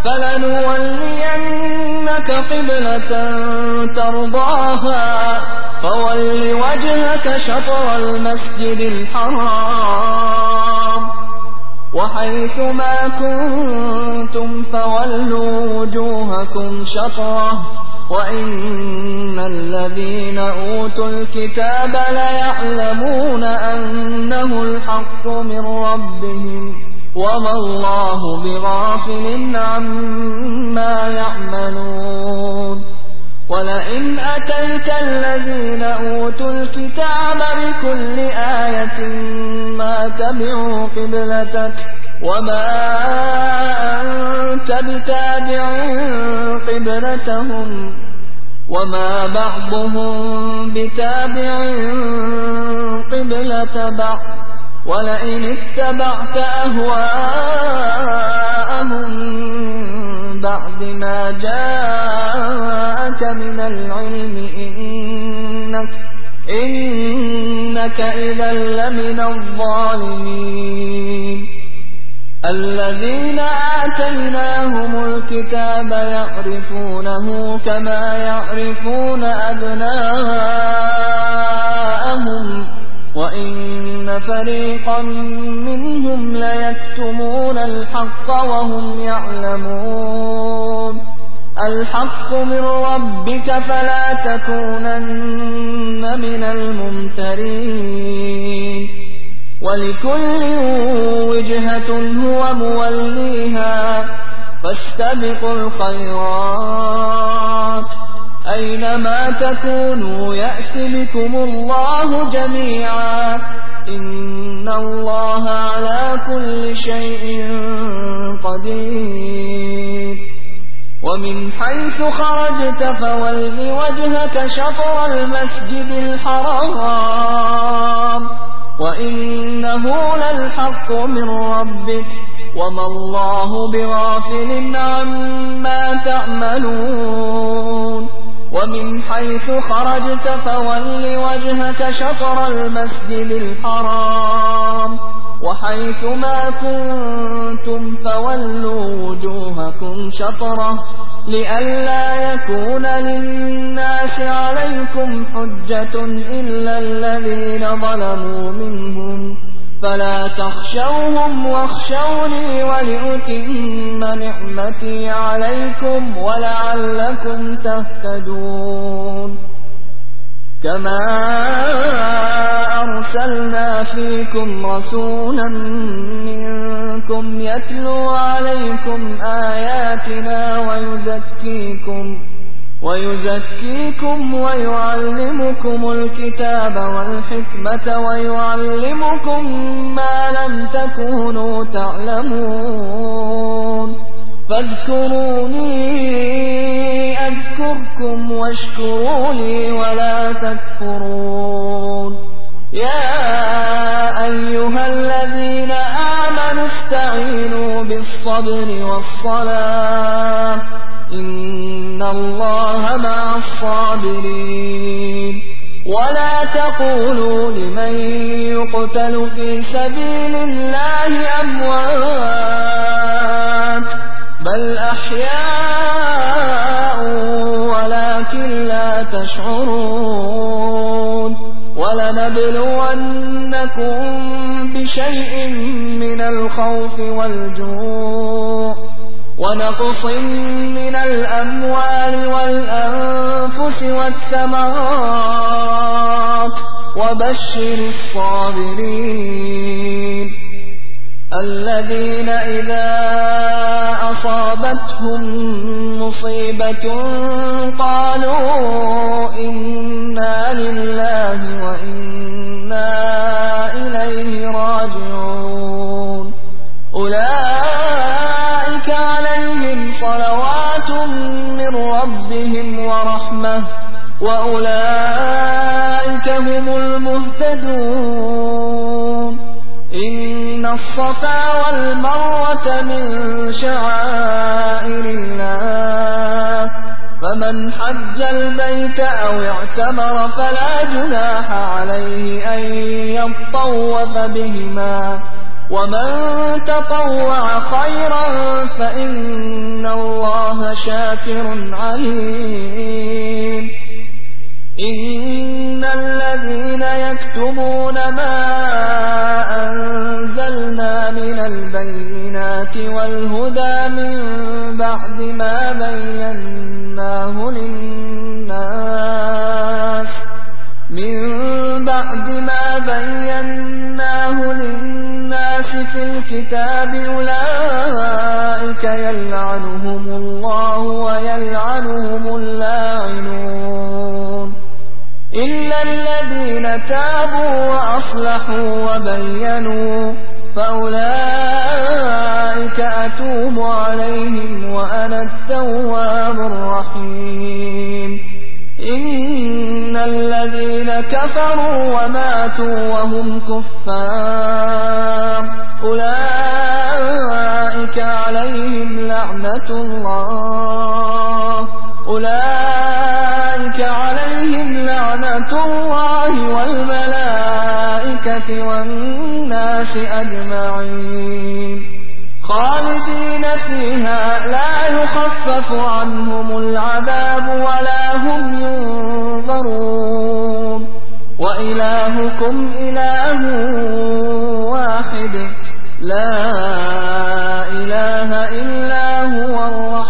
Speaker 2: فلنولينك قبلة ترضاها فول وجهك شطر المسجد الحرام وحيث ما كنتم فولوا وجوهكم شطره وإن الذين أوتوا الكتاب ليعلمون أنه الحق من ربهم وما الله بغافل عما يعملون ولئن أتيت الذين أوتوا الكتاب بكل آية ما تبعوا قبلتك وما أنت بتابع قبلتهم وما بعضهم بتابع قبلة بعض ولئن اتبعت أهواءهم بعد ما جاءك من العلم إنك إذا لمن الظالمين الذين آتيناهم الكتاب يعرفونه كما يعرفون أبناءهم وإن فريقا منهم ليكتمون الحق وهم يعلمون الحق من ربك فلا تكونن من الممترين ولكل وجهة هو موليها فاستبقوا الخيرات أينما تكونوا يأت بكم الله جميعا إن الله على كل شيء قدير ومن حيث خرجت فول وجهك شطر المسجد الحرام وإنه للحق من ربك وما الله بغافل عما تعملون ومن حيث خرجت فول وجهك شطر المسجد الحرام وحيث ما كنتم فولوا وجوهكم شطره لئلا يكون للناس عليكم حجة إلا الذين ظلموا منهم فلا تخشوهم واخشوني ولأتم نعمتي عليكم ولعلكم تهتدون كما أرسلنا فيكم رسولا منكم يتلو عليكم آياتنا ويزكيكم ويعلمكم الكتاب والحكمة ويعلمكم ما لم تكونوا تعلمون فاذكروني أذكركم واشكروا لي ولا تكفرون يا أيها الذين آمنوا استعينوا بالصبر والصلاة إن الله مع الصابرين ولا تقولوا لمن يقتل في سبيل الله أموات بل أحياء ولكن لا تشعرون ولنبلونكم بشيء من الخوف والجوع ونقص من الأموال والأنفس والثمرات وبشر الصابرين الذين إذا أصابتهم مصيبة قالوا إنا لله وإنا إليه راجعون أولئك عليهم صلوات من ربهم ورحمة وأولئك هم المهتدون إن الصفا والمروة من شعائر الله فمن حج البيت أو اعتمر فلا جناح عليه أن يطوف بهما ومن تطوع خيرا فإن الله شاكر عليم إن الذين يكتمون ما أنزلنا من البينات والهدى من بعد ما بيناه للناس في الكتاب أولئك يلعنهم الله ويلعنهم اللاعنون إلا الذين تابوا وأصلحوا وبينوا فأولئك أتوب عليهم وأنا التواب الرحيم إن الذين كفروا وماتوا وهم كفار أولئك عليهم لعنة الله والملائكة والناس أجمعين خالدين فيها لا يخفف عنهم العذاب ولا هم ينظرون وإلهكم إله واحد لا إله إلا هو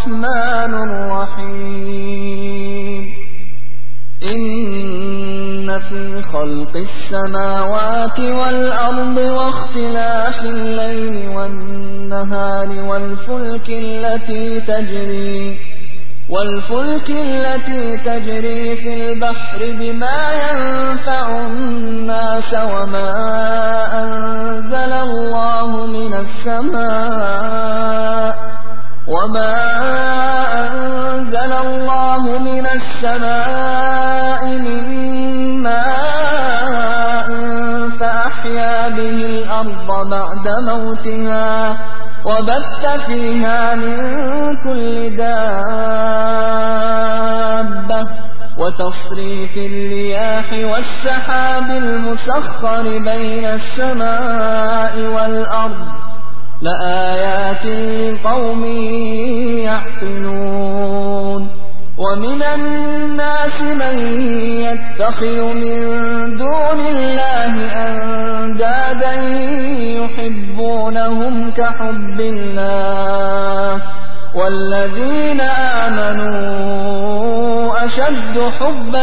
Speaker 2: الرحمن الرحيم إن إن في خلق السماوات والأرض واختلاف الليل والنهار والفلك التي تجري في البحر بما ينفع الناس وما أنزل الله من السماء من ماء فأحيا به الأرض بعد موتها وبث فيها من كل دابة وتصريف الرياح والسحاب المسخر بين السماء والأرض لآيات لقوم يعقلون ومن الناس من يتخذ من دون الله أندادا يحبونهم كحب الله والذين آمنوا أشد حبا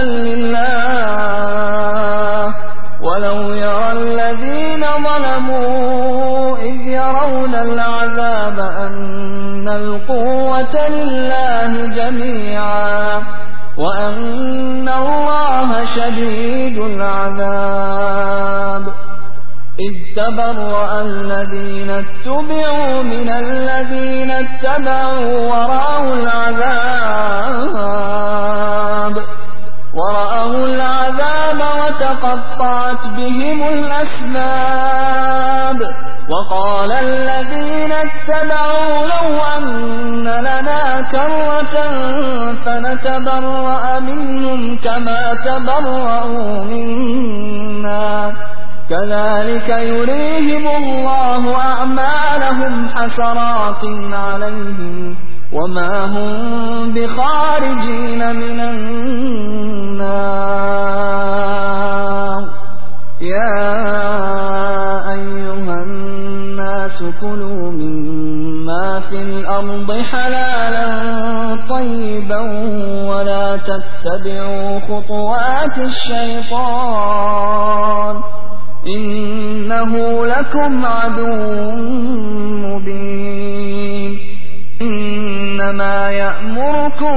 Speaker 2: لله ولو يرى الذين ظلموا إذ يرون العذاب أن القوة لله جميعا وأن الله شديد العذاب إذ تبرأ الذين اتبعوا من الذين اتبعوا ورأوا العذاب وتقطعت بهم الأسباب وقال الذين اتبعوا لو أن لنا كرة فنتبرأ منهم كما تبرأوا منا كذلك يريهم الله أعمالهم حسرات عليهم وما هم بخارجين من النار يا أيها الناس كلوا مما في الأرض حلالا طيبا ولا تتبعوا خطوات الشيطان إنه لكم عدو مبين إنما يأمركم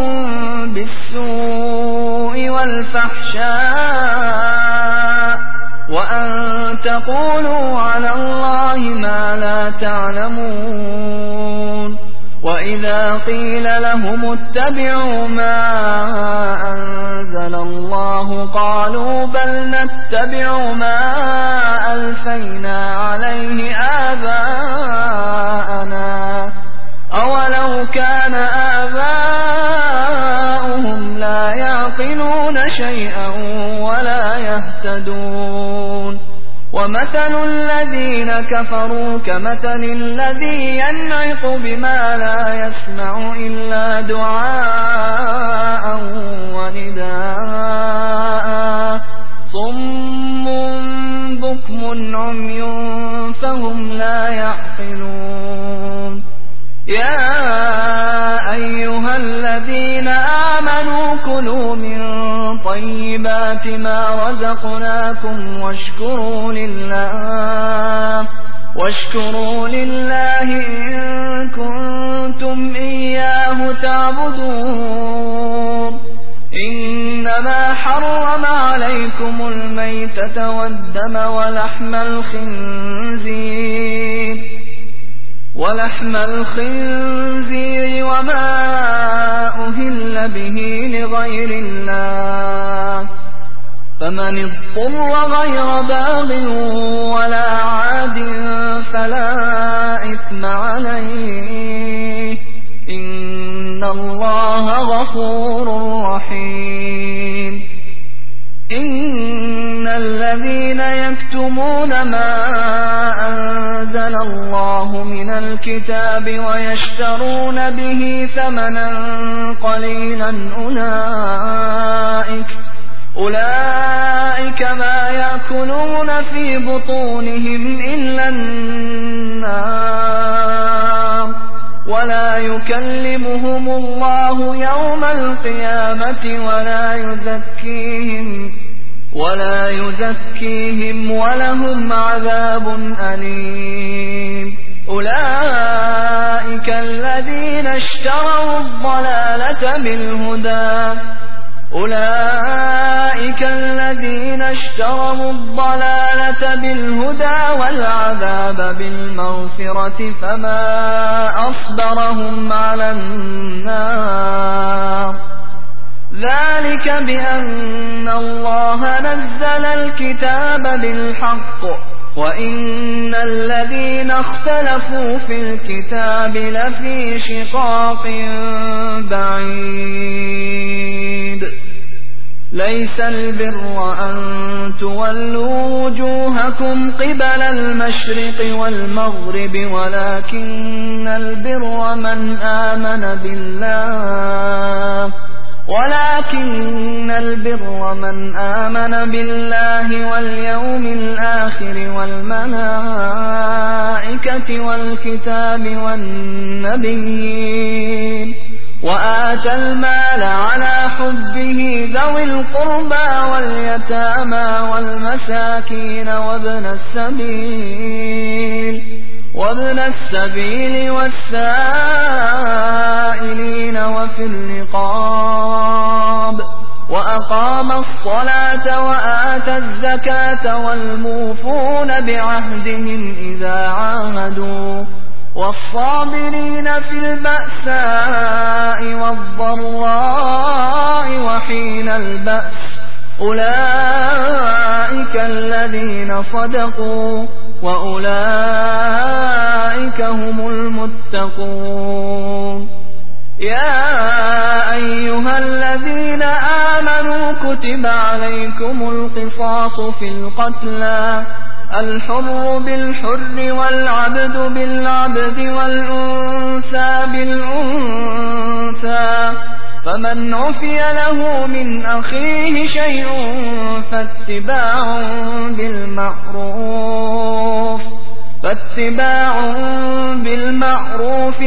Speaker 2: بالسوء والفحشاء وأن تقولوا على الله ما لا تعلمون وإذا قيل لهم اتبعوا ما أنزل الله قالوا بل نتبع ما ألفينا عليه آباءنا أولو كان آباؤهم لا يعقلون شيئا ولا يهتدون ومثل الذين كفروا كمثل الذي ينعق بما لا يسمع إلا دعاء ونداء صم بكم عمي فهم لا يعقلون يا أيها الذين آمنوا كلوا من طيبات ما رزقناكم واشكروا لله إن كنتم إياه تعبدون إنما حرم عليكم الميتة والدم ولحم الخنزير وما أهل به لغير الله فمن اضطر غير باغ ولا عاد فلا إثم عليه إن الله غفور رحيم إن الذين يكتمون ما أنزل الله من الكتاب ويشترون به ثمنا قليلا أولئك ما يأكلون في بطونهم إلا النار ولا يكلمهم الله يوم القيامة ولا يزكيهم ولهم عذاب أليم. أولئك الذين اشتروا الضلالة بالهدى والعذاب بالمغفرة فما أصبرهم على النار. ذلك بأن الله نزل الكتاب بالحق وإن الذين اختلفوا في الكتاب لفي شقاق بعيد. ليس البر أن تولوا وجوهكم قبل المشرق والمغرب ولكن البر من آمن بالله واليوم الآخر والملائكة والكتاب والنبيين وآتى المال على حبه ذوي القربى واليتامى والمساكين وابن السبيل والسائلين وفي الرقاب وأقام الصلاة وآتى الزكاة والموفون بعهدهم إذا عاهدوا والصابرين في البأساء والضراء وحين البأس. أولئك الذين صدقوا وأولئك هم المتقون. يا أيها الذين آمنوا كتب عليكم القصاص في القتلى الحر بالحر والعبد بالعبد والأنثى بالأنثى فمن عفي له من أخيه شيء فاتباع بالمعروف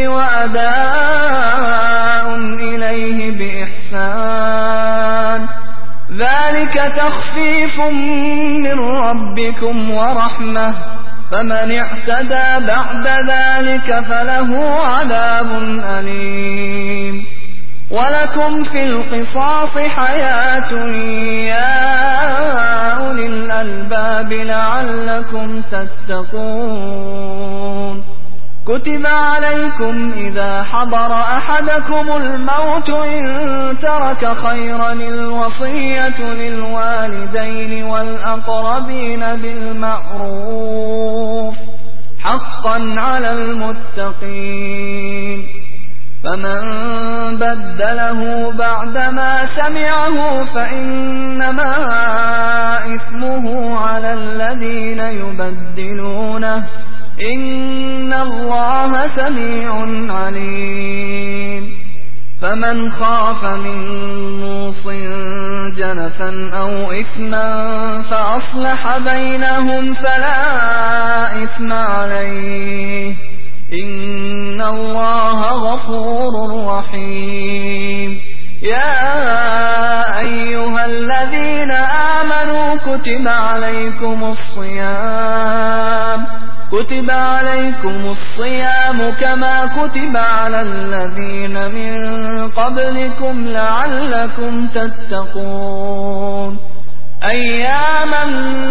Speaker 2: وأداء إليه بإحسان ذلك تخفيف من ربكم ورحمة فمن اعتدى بعد ذلك فله عذاب أليم. ولكم في القصاص حياة يا أولي الألباب لعلكم تتقون. كتب عليكم إذا حضر أحدكم الموت إن ترك خيرا الوصية للوالدين والأقربين بالمعروف حقا على المتقين. فمن بدله بعدما سمعه فإنما إثمه على الذين يبدلونه إن الله سميع عليم. فمن خاف من موص جنفا أو إثما فأصلح بينهم فلا إثم عليه إن الله غفور رحيم. يا أيها الذين آمنوا كتب عليكم الصيام كما كتب على الذين من قبلكم لعلكم تتقون. أياما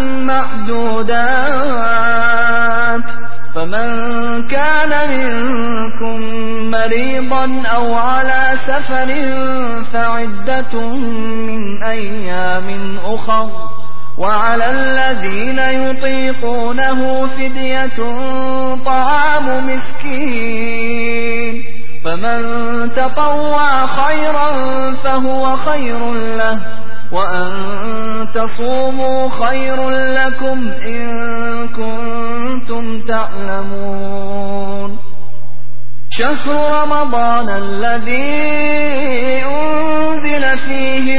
Speaker 2: معدودات فمن كان منكم مريضا أو على سفر فعدة من أيام أخر وعلى الذين يطيقونه فدية طعام مسكين فمن تطوع خيرا فهو خير له وأن تصوموا خير لكم إن كنتم تعلمون. شهر رمضان الذي أنزل فيه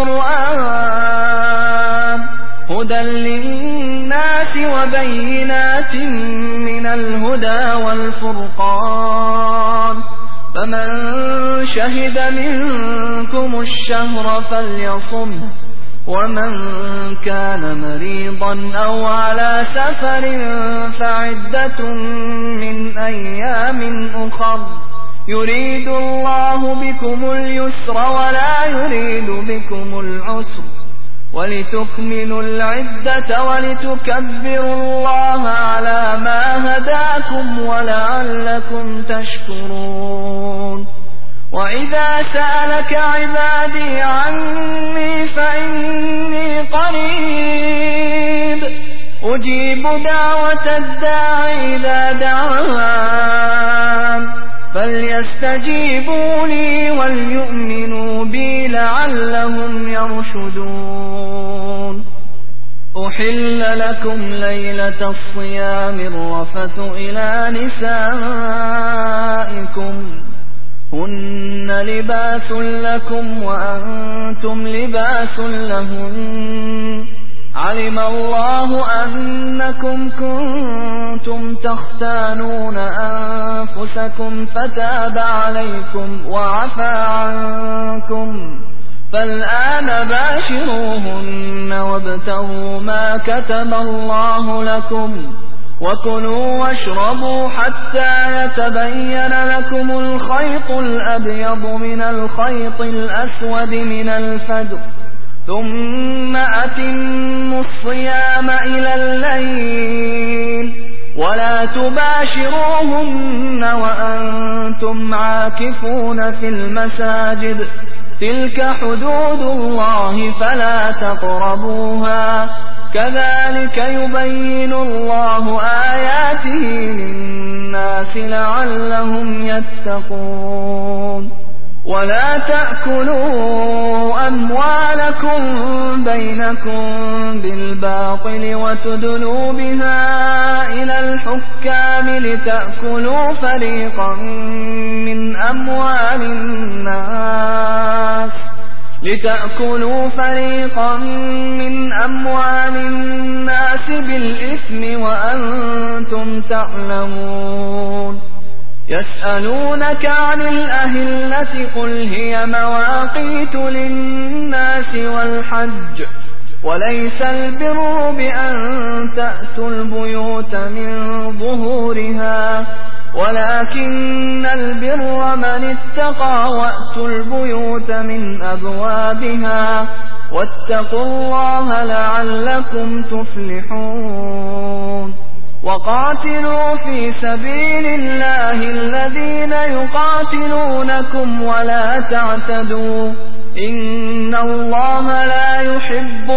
Speaker 2: القرآن هدى للناس وبينات من الهدى والفرقان فمن شهد منكم الشهر فليصمه ومن كان مريضا أو على سفر فعدة من أيام أخر يريد الله بكم اليسر ولا يريد بكم العسر ولتكملوا العدة ولتكبروا الله على ما هداكم ولعلكم تشكرون وإذا سألك عبادي عني فإني قريب أجيب دعوة الداع إذا دعان فليستجيبوا لي وليؤمنوا بي لعلهم يرشدون أحل لكم ليلة الصيام الرفث إلى نسائكم هن لباس لكم وأنتم لباس لهن علم الله أنكم كنتم تختانون أنفسكم فتاب عليكم وعفى عنكم فالآن باشروهن وابتغوا ما كتب الله لكم وكلوا واشربوا حتى يتبين لكم الخيط الأبيض من الخيط الأسود من الفجر ثم أتموا الصيام إلى الليل ولا تباشروهن وأنتم عاكفون في المساجد تلك حدود الله فلا تقربوها كذلك يبين الله آياته للناس لعلهم يتقون ولا تأكلوا أموالكم بينكم بالباطل وتدلوا بها إلى الحكام لتأكلوا فريقا من أموال الناس بالإثم وأنتم تعلمون يسألونك عن الأهلة قل هي مواقيت للناس والحج وليس البر بأن تأتوا البيوت من ظهورها ولكن البر من اتقى وأتوا البيوت من أبوابها واتقوا الله لعلكم تفلحون وقاتلوا في سبيل الله الذين يقاتلونكم ولا تعتدوا إن الله لا يحب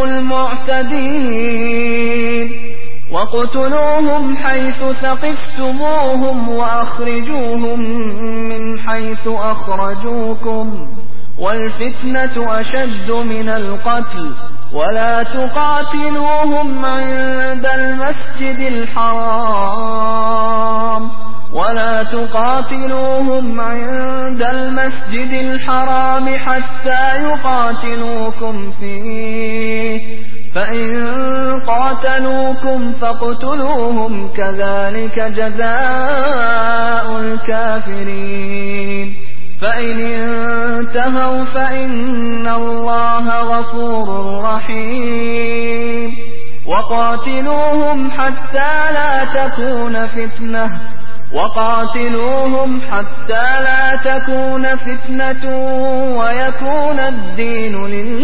Speaker 2: المعتدين وَاقْتُلُوهُمْ حَيْثُ ثَقِفْتُمُوهُمْ وَأَخْرِجُوهُمْ مِنْ حَيْثُ أَخْرَجُوكُمْ وَالْفِتْنَةُ أَشَدُّ مِنَ الْقَتْلِ وَلَا تُقَاتِلُوهُمْ عِندَ المسجد الحرام حتى يقاتلوكم فيه فإن قاتلوكم فاقتلوهم كذلك جزاء الكافرين فإن انتهوا فإن الله غفور رحيم وقاتلوهم حتى لا تكون فتنة ويكون الدين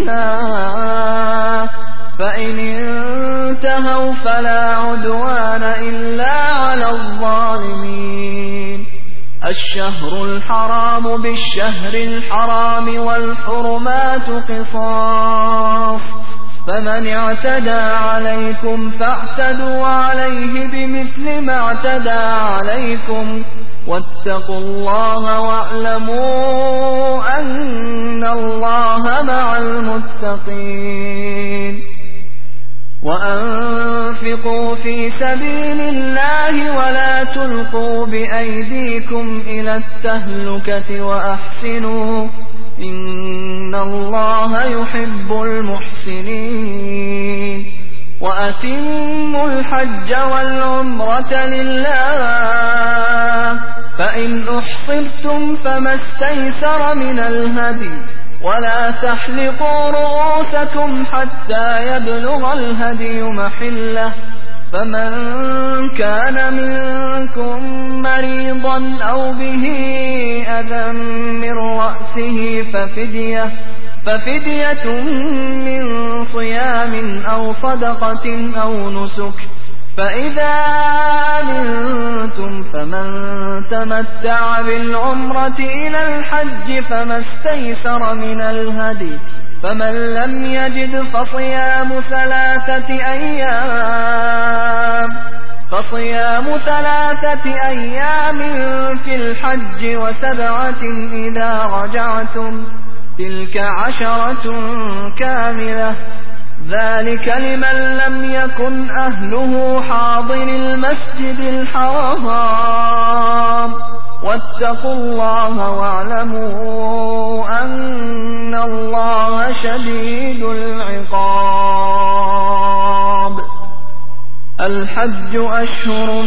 Speaker 2: لله فإن انتهوا فلا عدوان إلا على الظالمين الشهر الحرام بالشهر الحرام والحرمات قصاص فمن اعتدى عليكم فاعتدوا عليه بمثل ما اعتدى عليكم واتقوا الله واعلموا أن الله مع المتقين وأنفقوا في سبيل الله ولا تلقوا بأيديكم إلى التهلكة وأحسنوا إن الله يحب المحسنين وأتموا الحج والعمرة لله فإن أحصرتم فما استيسر من الهدي ولا تحلقوا رؤوسكم حتى يبلغ الهدي محله، فمن كان منكم مريضا أو به أذى من رأسه ففدية من صيام أو صدقة أو نسك، فإذا أمنتم فمن تمتع بالعمرة إلى الحج فما استيسر من الهدي، فمن لم يجد فصيام 3 أيام في الحج و7 إذا رجعتم، تلك 10 كاملة، ذلك لمن لم يكن أهله حاضر المسجد الحرام. واتقوا الله واعلموا أن الله شديد العقاب. الحج أشهر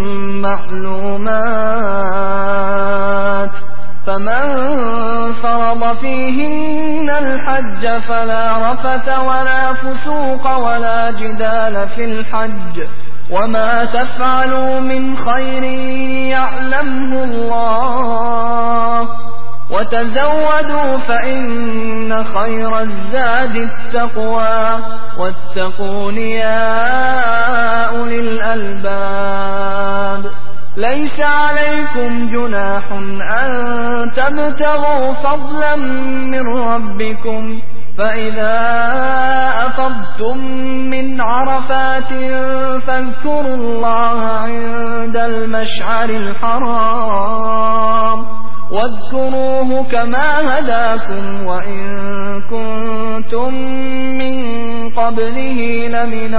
Speaker 2: معلومات، فمن فرض فيهن الحج فلا رفث ولا فسوق ولا جدال في الحج، وما تفعلوا من خير يعلمه الله، وتزودوا فإن خير الزاد التقوى، واتقون يا أولي الألباب. ليس عليكم جناح أن تبتغوا فضلا من ربكم، فإذا أفضتم من عرفات فاذكروا الله عند المشعر الحرام، واذكروه كما هداكم وإن كنتم من قبله لمن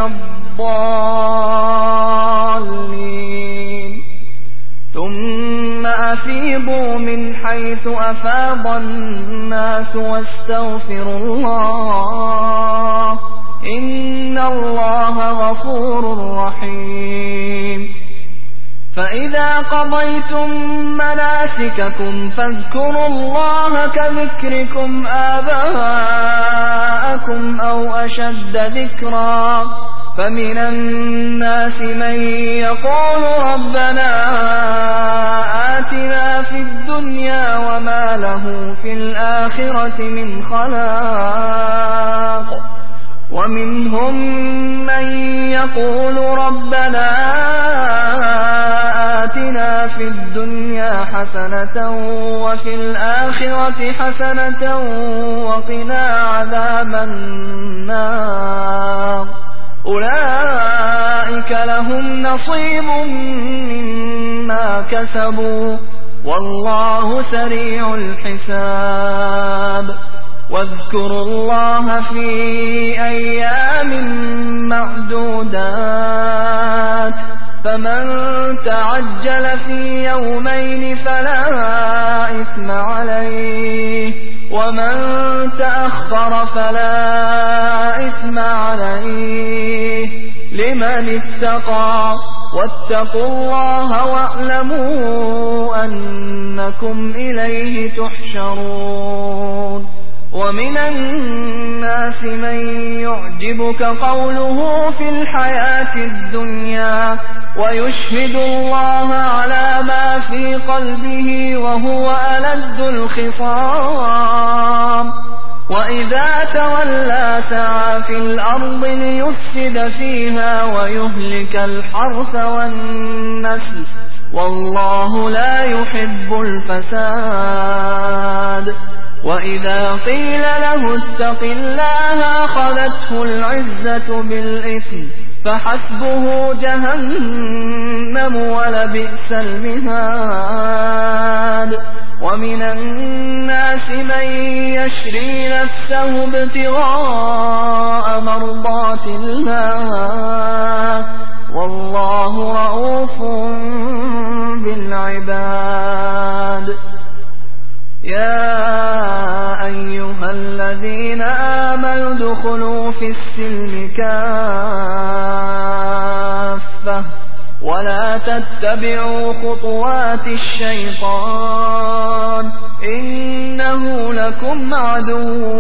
Speaker 2: الضالين. ثم أفيضوا من حيث أفاض الناس واستغفروا الله، إن الله غفور رحيم. فإذا قضيتم مناسككم فاذكروا الله كذكركم آباءكم أو أشد ذكرا، فمن الناس من يقول ربنا آتنا في الدنيا وما له في الآخرة من خلاق، ومنهم من يقول ربنا آتنا في الدنيا حسنة وفي الآخرة حسنة وقنا عذاب النار، أولئك لهم نصيب مما كسبوا والله سريع الحساب. واذكروا الله في أيام معدودات، فمن تعجل في يومين فلا إثم عليه، ومن تأخر فلا إثم عليه لمن اتقى، واتقوا الله واعلموا أنكم إليه تحشرون. ومن الناس من يعجبك قوله في الحياة الدنيا ويشهد الله على ما في قلبه وهو ألد الخصام، وإذا تولى سعى في الأرض ليفسد فيها ويهلك الحرث والنسل، والله لا يحب الفساد. وإذا قيل له اتق الله أخذته العزة بالإثم، فحسبه جهنم ولبئس المهاد. ومن الناس من يشري نفسه ابتغاء مرضات الله، والله رؤوف بالعباد. يا أيها الذين آمنوا ادخلوا في السلم كافة ولا تتبعوا خطوات الشيطان، إنه لكم عدو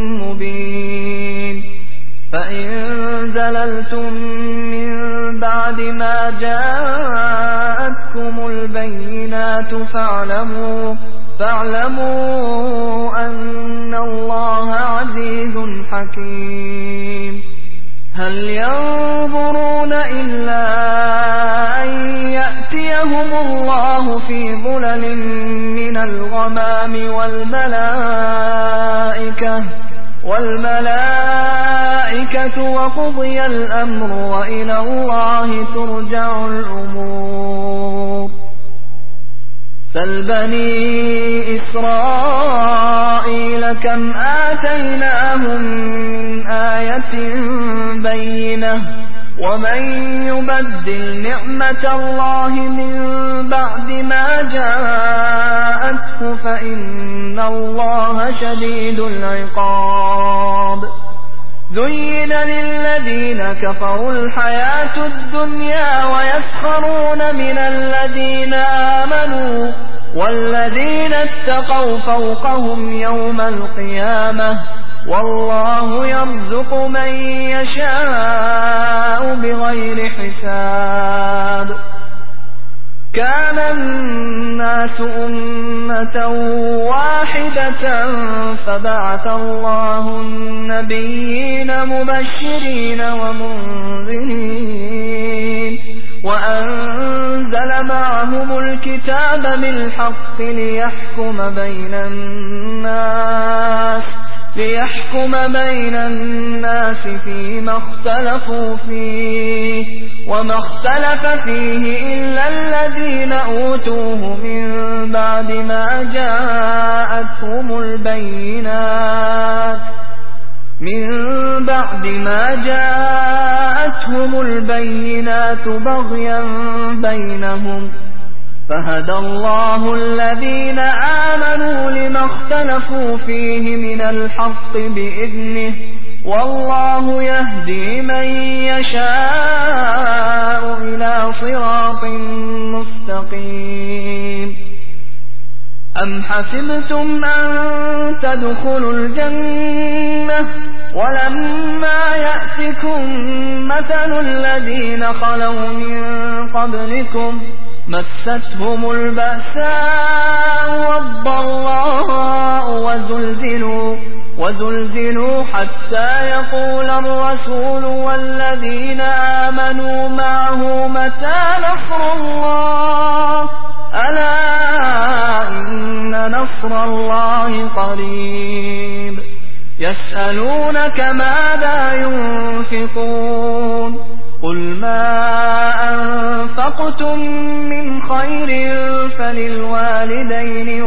Speaker 2: مبين فإن زللتم من بعد ما جاءتكم البينات فاعلموا أن الله عزيز حكيم هل ينظرون إلا أن يأتيهم الله في ظلل من الغمام والملائكة وقضي الأمر وإلى الله ترجع الأمور سل بني إسرائيل كم آتيناهم من آية بينة ومن يبدل نعمة الله من بعد ما جاءته فإن الله شديد العقاب زين للذين كفروا الحياة الدنيا ويسخرون من الذين آمنوا والذين اتقوا فوقهم يوم القيامة والله يرزق من يشاء بغير حساب كان الناس أمة واحدة فبعث الله النبيين مبشرين ومنذرين وأنزل معهم الكتاب بالحق ليحكم بين الناس فيما اختلفوا فيه وما اختلف فيه إلا الذين أوتوه من بعد ما جاءتهم البينات بغيا بينهم فهدى الله الذين آمنوا لما اختلفوا فيه من الحق بإذنه والله يهدي من يشاء إلى صراط مستقيم أم حسبتم أن تدخلوا الجنة ولما يأتكم مثل الذين خلوا من قبلكم مستهم البأساء والضراء وزلزلوا حتى يقول الرسول والذين آمنوا معه متى نصر الله ألا إن نصر الله قريب يسألونك ماذا ينفقون قل ما أنفقتم من خير فللوالدين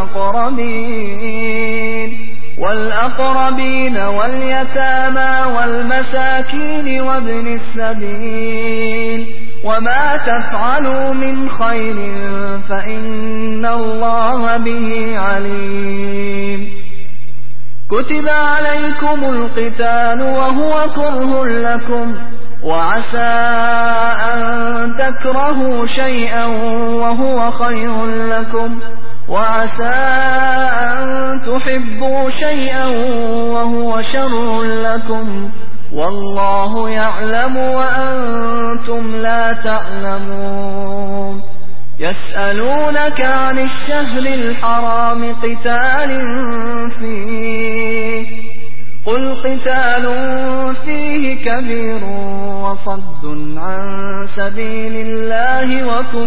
Speaker 2: والأقربين واليتامى والمساكين وابن السبيل وما تفعلوا من خير فإن الله به عليم كتب عليكم القتال وهو كره لكم وعسى أن تكرهوا شيئا وهو خير لكم وعسى أن تحبوا شيئا وهو شر لكم والله يعلم وأنتم لا تعلمون يسألونك عن الشهر الحرام قتال فيه قل قتال فيه كبير وصد عن سبيل الله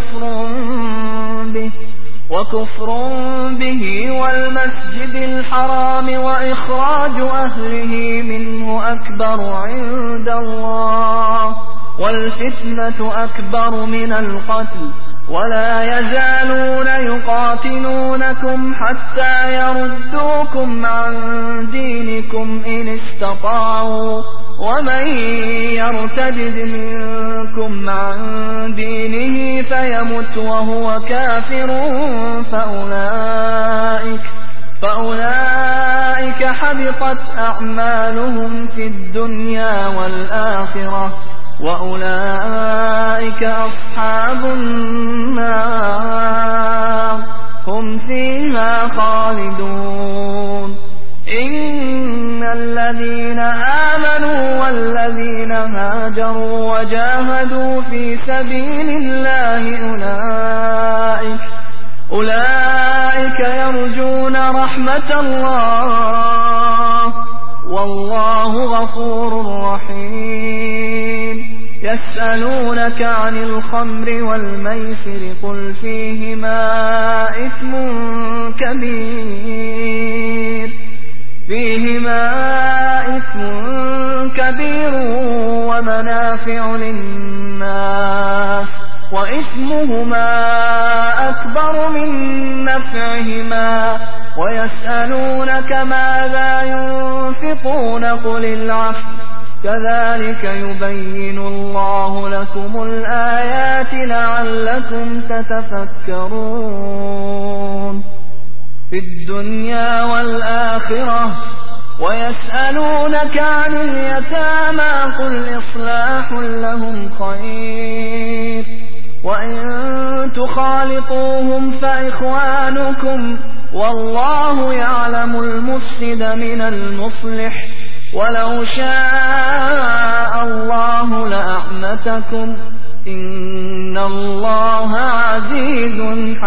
Speaker 2: وكفر به والمسجد الحرام وإخراج أهله منه أكبر عند الله والفتنة أكبر من القتل ولا يزالون يقاتلونكم حتى يردوكم عن دينكم إن استطاعوا ومن يرتد منكم عن دينه فيمت وهو كافر فأولئك حبطت أعمالهم في الدنيا والآخرة وأولئك أصحاب النار هم فيها خالدون إن الذين آمنوا والذين هاجروا وجاهدوا في سبيل الله أولئك يرجون رحمة الله والله غفور رحيم يسألونك عن الخمر والميسر قل فيهما إثم كبير ومنافع للناس وإثمهما أكبر من نفعهما ويسألونك ماذا ينفقون قل العفو كذلك يبين الله لكم الآيات لعلكم تتفكرون في الدنيا والآخرة ويسألونك عن اليتامى قل إصلاح لهم خير وإن تخالطوهم فإخوانكم والله يعلم المفسد من المصلح ولو شاء الله لأعنتكم إن الله عزيز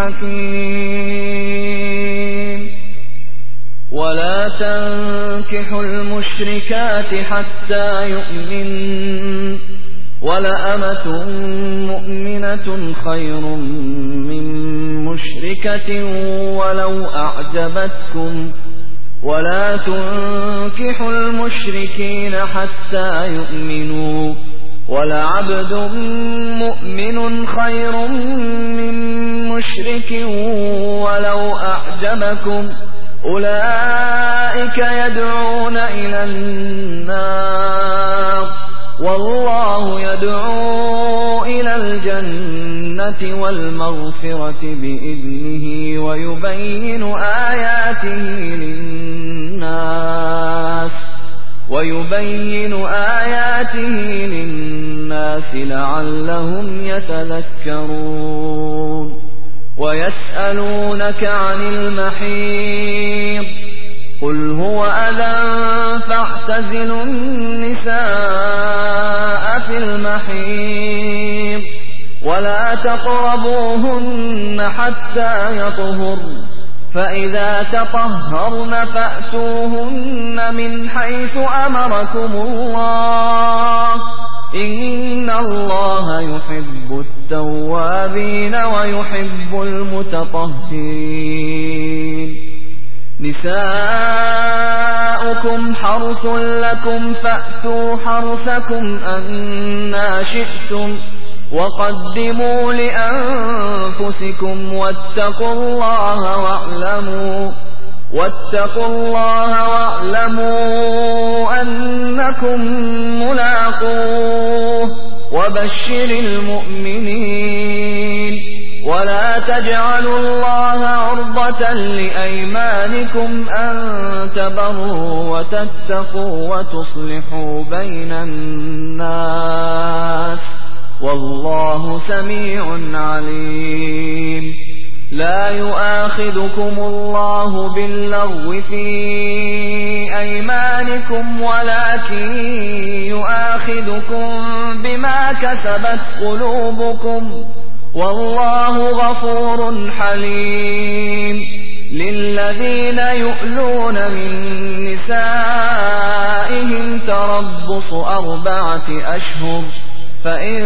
Speaker 2: حكيم ولا تنكحوا المشركات حتى يؤمنوا ولأمة مؤمنة خير من مشركة ولو أعجبتكم ولا تنكحوا المشركين حتى يؤمنوا ولعبد مؤمن خير من مشرك ولو أعجبكم أولئك يدعون إلى النار والله يدعو إلى الجنة والمغفرة بإذنه ويبين آياته للناس لعلهم يتذكرون ويسألونك عن المحيض قل هو أذى فاعتزلوا النساء في المحيض ولا تقربوهن حتى يطهرن فإذا تطهرن فأتوهن من حيث أمركم الله إن الله يحب التوابين ويحب المتطهرين نساؤكم حرث لكم فأتوا حرثكم أنى شئتم وقدموا لأنفسكم واتقوا الله واعلموا أنكم ملاقوه وبشر المؤمنين ولا تجعلوا الله عرضة لأيمانكم أن تبروا وتتقوا وتصلحوا بين الناس والله سميع عليم لا يؤاخذكم الله باللغو في أيمانكم ولكن يؤاخذكم بما كسبت قلوبكم والله غفور حليم للذين يؤلون من نسائهم تربص 4 أشهر فإن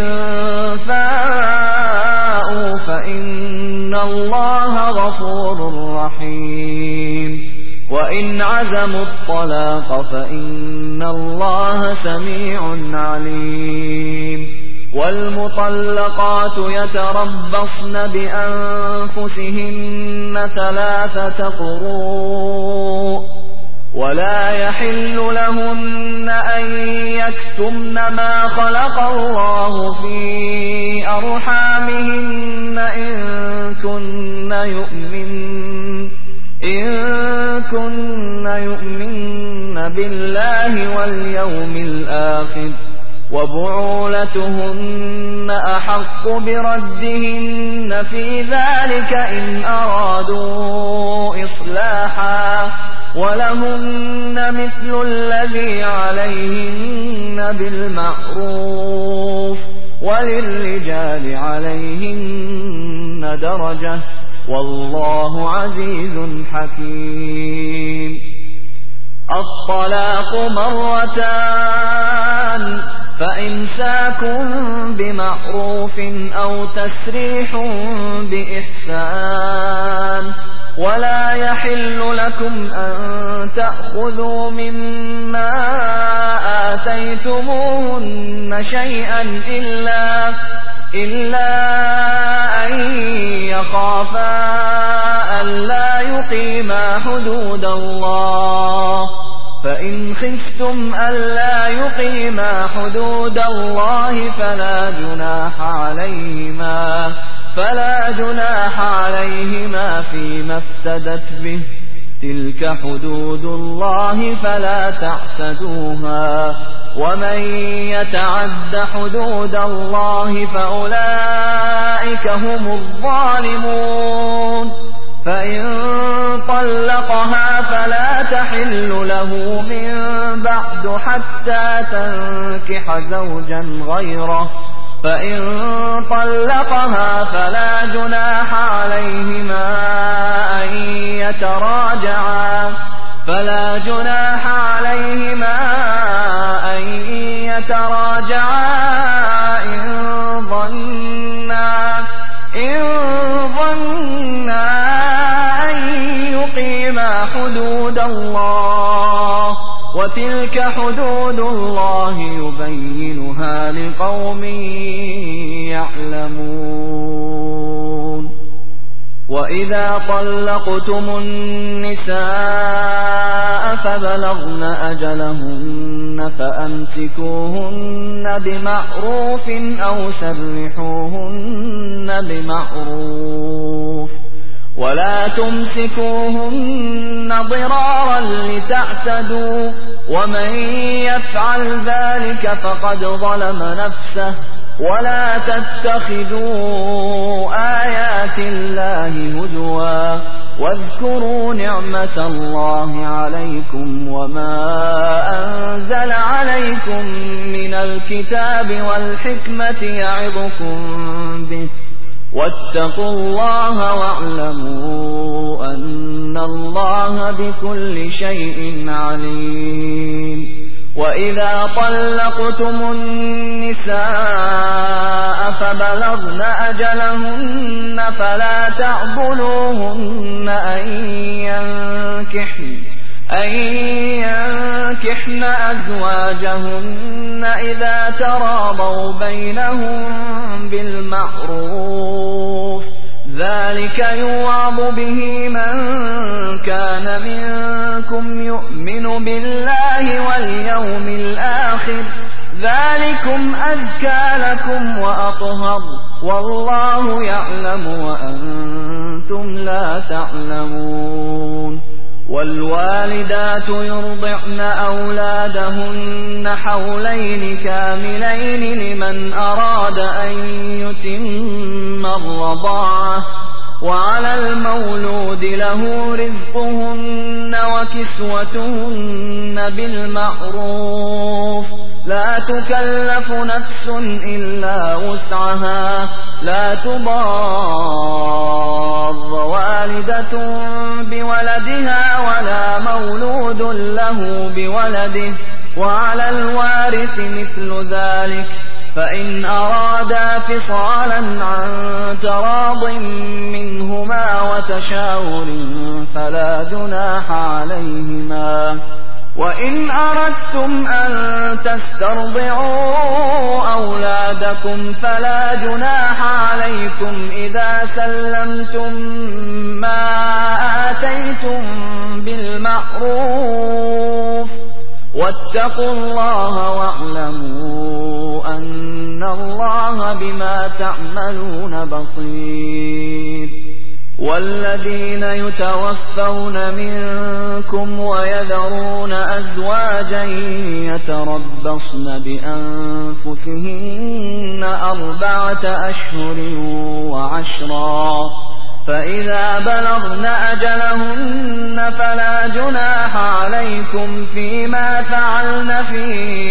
Speaker 2: فاءوا فإن الله غفور رحيم وإن عزموا الطلاق فإن الله سميع عليم والمطلقات يتربصن بأنفسهن 3 قروء ولا يحل لهن أن يكتمن ما خلق الله في أرحامهن إن كن يؤمن بالله واليوم الآخر وبعولتهن أحق بردهن في ذلك إن أرادوا إصلاحا ولهن مثل الذي عليهن بالمعروف وللرجال عليهن درجة والله عزيز حكيم. الطلاق مرتان فإمساك بمعروف أو تسريح بإحسان ولا يحل لكم أن تأخذوا مما آتيتموهن شيئا إلا أن يخافا ألا يقيما حدود الله فإن خفتم ألا يقيما حدود الله فلا جناح عليهما فيما افتدت به تلك حدود الله فلا تعتدوها ومن يتعد حدود الله فأولئك هم الظالمون. فإن طلقها فلا تحل له من بعد حتى تنكح زوجا غيره فإن طلقها فلا جناح عليهما أن يتراجعا إن ظنا أن يقيما حدود الله وتلك حدود الله يبينها لقوم يعلمون. وإذا طلقتم النساء فبلغن أجلهن فأمسكوهن بمعروف أو سرحوهن بمعروف ولا تمسكوهن ضرارا لتعتدوا ومن يفعل ذلك فقد ظلم نفسه ولا تتخذوا آيات الله هزوا واذكروا نعمة الله عليكم وما أنزل عليكم من الكتاب والحكمة يعظكم به واتقوا الله واعلموا أن الله بكل شيء عليم. وإذا طلقتم النساء فبلغن أجلهن فلا تعضلوهن أن ينكحن أزواجهن إذا تراضوا بينهم بالمعروف ذلك يوعظ به من كان منكم يؤمن بالله واليوم الآخر ذلكم أزكى لكم وأطهر والله يعلم وأنتم لا تعلمون. والوالدات يرضعن أولادهن حولين كاملين لمن أراد أن يتم الرضاعة وعلى المولود له رزقهن وكسوتهن بالمعروف لا تكلف نفس إلا وسعها لا تضار والدة بولدها ولا مولود له بولده وعلى الوارث مثل ذلك فإن أرادا فصالا عن تراض منهما وتشاور فلا جناح عليهما. وإن أردتم أن تسترضعوا أولادكم فلا جناح عليكم إذا سلمتم ما آتيتم بالمعروف واتقوا الله واعلموا أن الله بما تعملون بصير. والذين يتوفون منكم ويذرون أزواجا يتربصن بأنفسهن 4 أشهر وعشرا، فإذا بلغن أجلهن فلا جناح عليكم فيما فعلن في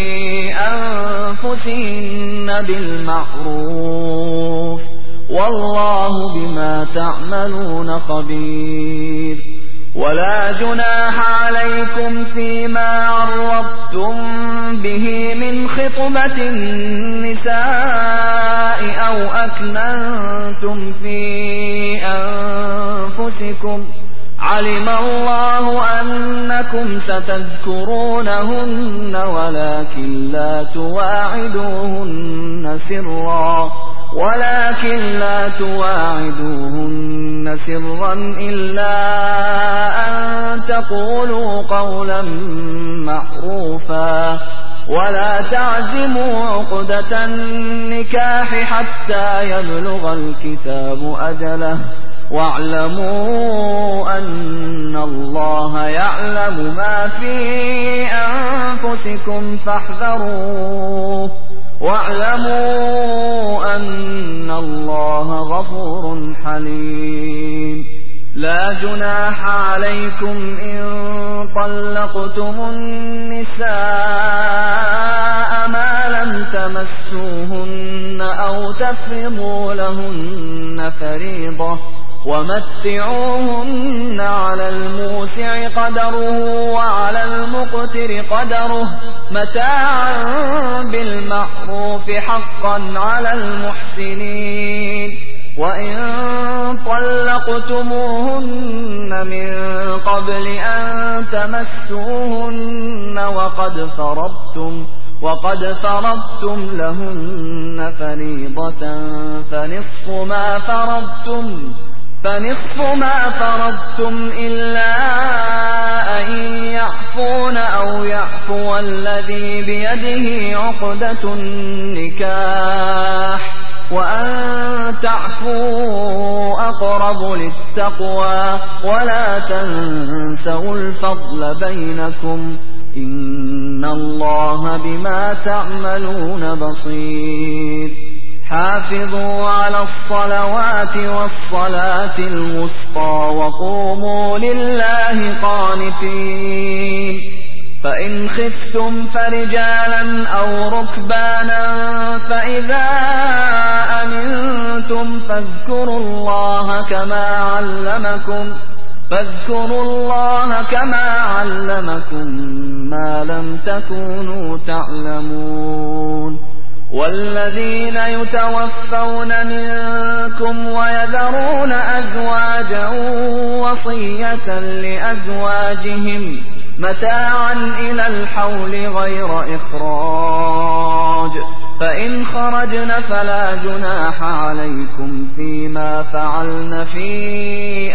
Speaker 2: أنفسهن بالمعروف، والله بما تعملون خبير. ولا جناح عليكم فيما عرضتم به من خطبة النساء أو أكننتم في أنفسكم، علم الله أنكم ستذكرونهن ولكن لا تواعدوهن سرا إلا أن تقولوا قولا معروفا، ولا تعزموا عقدة النكاح حتى يبلغ الكتاب أجله، واعلموا أن الله يعلم ما في أنفسكم فاحذروه، واعلموا أن الله غفور حليم. لا جناح عليكم إن طلقتم النساء ما لم تمسوهن أو تفرضوا لهن فريضة، ومتعوهن على الموسع قدره وعلى المقتر قدره متاعا بالمعروف حقا على المحسنين. وإن طلقتموهن من قبل أن تمسوهن وقد فرضتم لهن فريضة فنصف ما فرضتم إلا أن يعفون أو يعفو الذي بيده عقدة النكاح، وأن تعفوا أقرب للتقوى، ولا تنسوا الفضل بينكم، إن الله بما تعملون بصير. حافظوا على الصلوات والصلاة الوسطى وقوموا لله قانتين. فإن خفتم فرجالا أو ركبانا فإذا أمنتم فاذكروا الله كما علمكم ما لم تكونوا تعلمون. والذين يتوفون منكم ويذرون أزواجا وصية لأزواجهم متاعا إلى الحول غير إخراج، فإن خرجن فلا جناح عليكم فيما فعلن في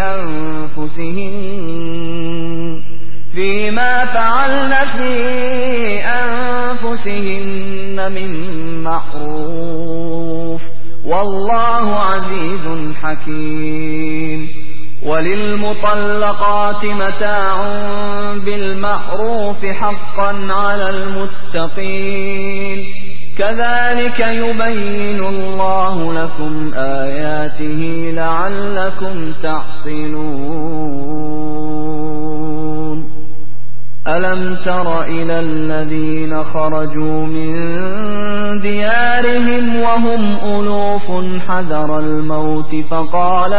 Speaker 2: أنفسهن من معروف، والله عزيز حكيم. وللمطلقات متاع بالمعروف حقا على المتقين، كذلك يبين الله لكم آياته لعلكم تعقلون. ألم تر إلى الذين خرجوا من ديارهم وهم ألوف حذر الموت فقال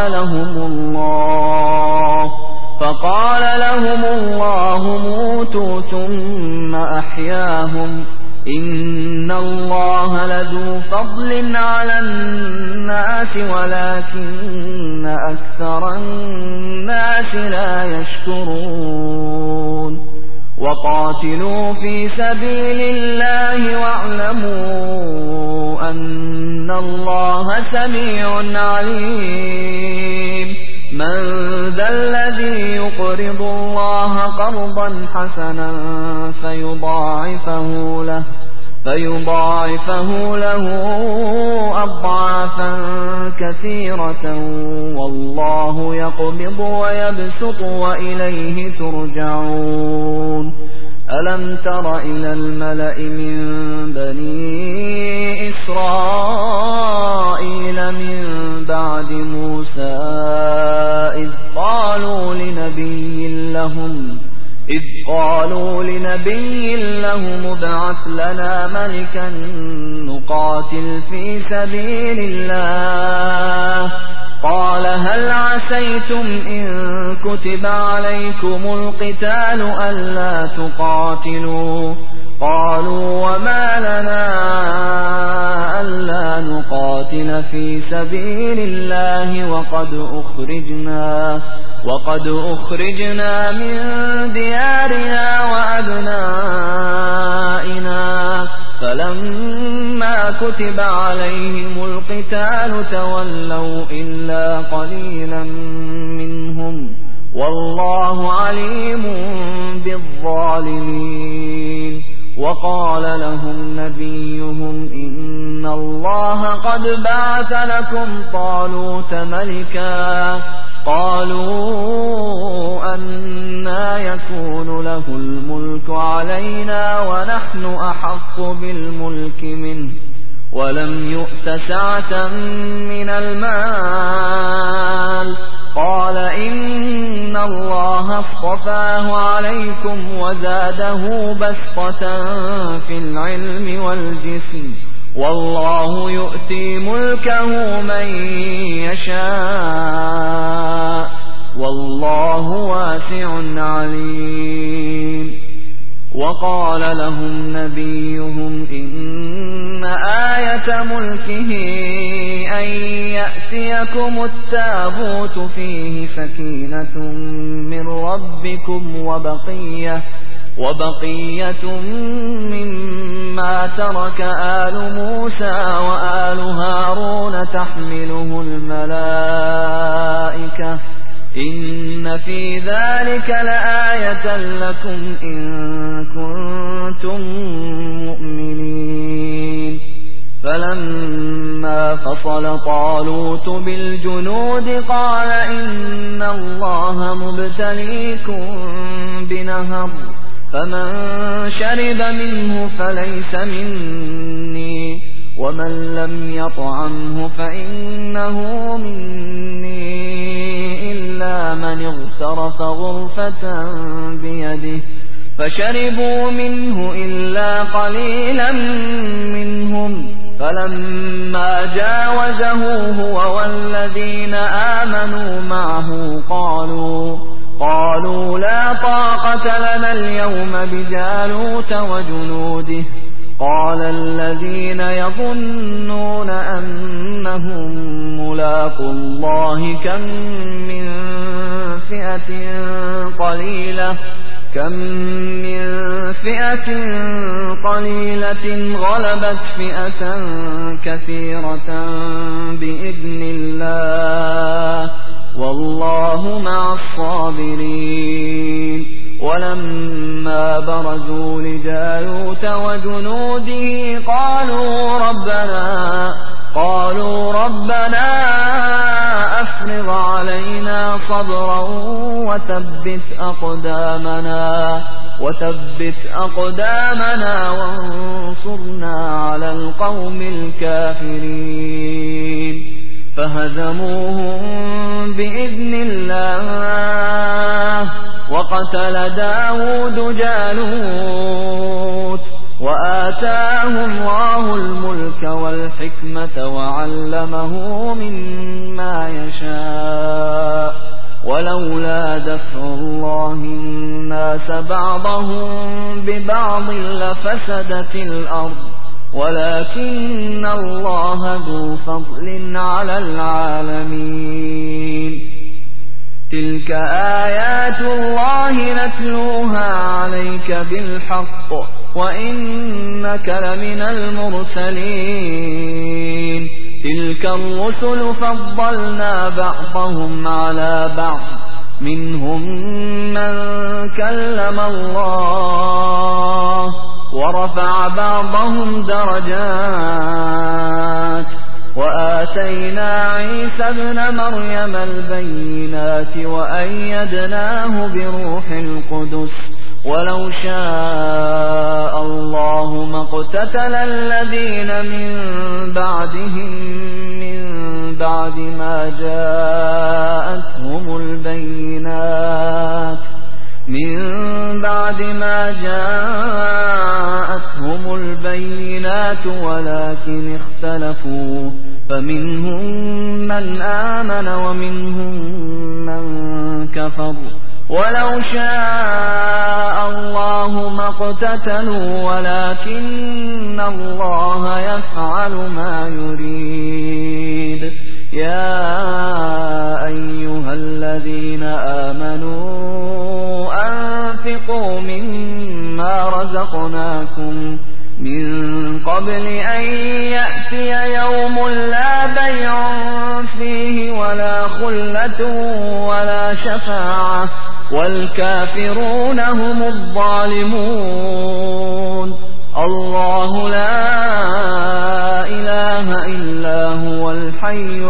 Speaker 2: لهم الله موتوا ثم أحياهم، إن الله لذو فضل على الناس ولكن أكثر الناس لا يشكرون. وقاتلوا في سبيل الله واعلموا أن الله سميع عليم. من ذا الذي يقرض الله قرضا حسنا فيضاعفه له أضعافا كثيرة والله يقبض ويبسط وإليه ترجعون ألم تر إلى الملأ من بني إسرائيل من بعد موسى إذ قالوا لنبي لهم ابعث لنا ملكا نقاتل في سبيل الله قال هل عسيتم إن كتب عليكم القتال ألا تقاتلوا قالوا وما لنا ألا نقاتل في سبيل الله وقد أخرجنا من ديارنا وأبنائنا فلما كتب عليهم القتال تولوا إلا قليلا منهم والله عليم بالظالمين وقال لهم نبيهم إن الله قد بعث لكم طالوت ملكا قالوا أنى يكون له الملك علينا ونحن أحق بالملك منه ولم يؤت سعة من المال قال إن الله اصطفاه عليكم وزاده بسطة في العلم والجسم والله يؤتي ملكه من يشاء والله واسع عليم وقال لهم نبيهم إن آية ملكه أن يأتيكم التابوت فيه سكينة من ربكم وبقية مما ترك آل موسى وآل هارون تحمله الملائكة إن في ذلك لآية لكم إن كنتم مؤمنين فلما فصل طالوت بالجنود قال إن الله مبتليكم بنهر فمن شرب منه فليس مني ومن لم يطعمه فإنه مني إلا من اغترف غرفة بيده فشربوا منه إلا قليلا منهم فلما جاوزه هو والذين آمنوا معه قالوا لا طاقة لنا اليوم بجالوت وجنوده قال الذين يظنون أنهم ملاقو الله كم من فئة قليلة غلبت فئة كثيرة بإذن الله والله مع الصابرين ولما برزوا لجالوت وجنوده قالوا ربنا أفرغ علينا صبرا وثبت أقدامنا وانصرنا على القوم الكافرين فهزموهم بإذن الله وقتل داود جالوت وآتاه الله الملك والحكمة وعلمه مما يشاء ولولا دفع الله الناس بعضهم ببعض لفسدت الأرض ولكن الله ذو فضل على العالمين تلك آيات الله نتلوها عليك بالحق وإنك لمن المرسلين تلك الرسل فضلنا بعضهم على بعض منهم من كلم الله ورفع بعضهم درجات وآتينا عيسى ابن مريم البينات وأيدناه بروح القدس ولو شاء الله ما اقتتل الذين من بعدهم من بعد ما جاءتهم البينات ولكن اختلفوا فمنهم من آمن ومنهم من كفر ولو شاء الله ما اقتتلوا ولكن الله يفعل ما يريد يا أيها الذين آمنوا أنفقوا مما رزقناكم من قبل أن يأتي يوم لا بيع فيه ولا خلة ولا شفاعة والكافرون هم الظالمون الله لا إله إلا هو الحي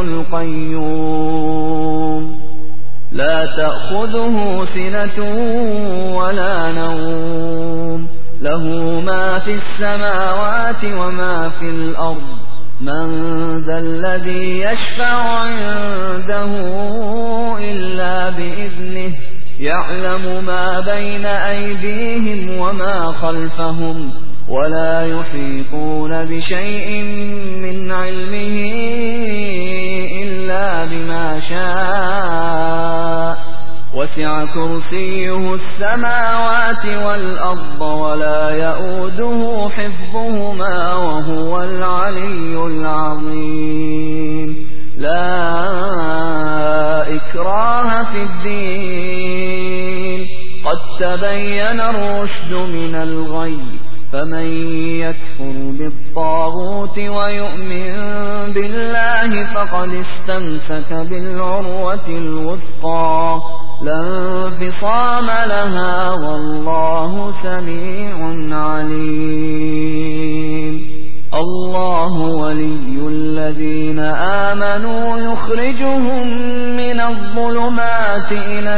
Speaker 2: القيوم لا تأخذه سنة ولا نوم له ما في السماوات وما في الأرض من ذا الذي يشفع عنده إلا بإذنه يعلم ما بين أيديهم وما خلفهم ولا يحيطون بشيء من علمه إلا بما شاء وسع كرسيه السماوات والأرض ولا يؤوده حفظهما وهو العلي العظيم لا إكراه في الدين قد تبين الرشد من الغي فمن يكفر بالطاغوت ويؤمن بالله فقد استمسك بالعروة الوثقى لا انفصام لها والله سميع عليم الله ولي الذين آمنوا يخرجهم من الظلمات إلى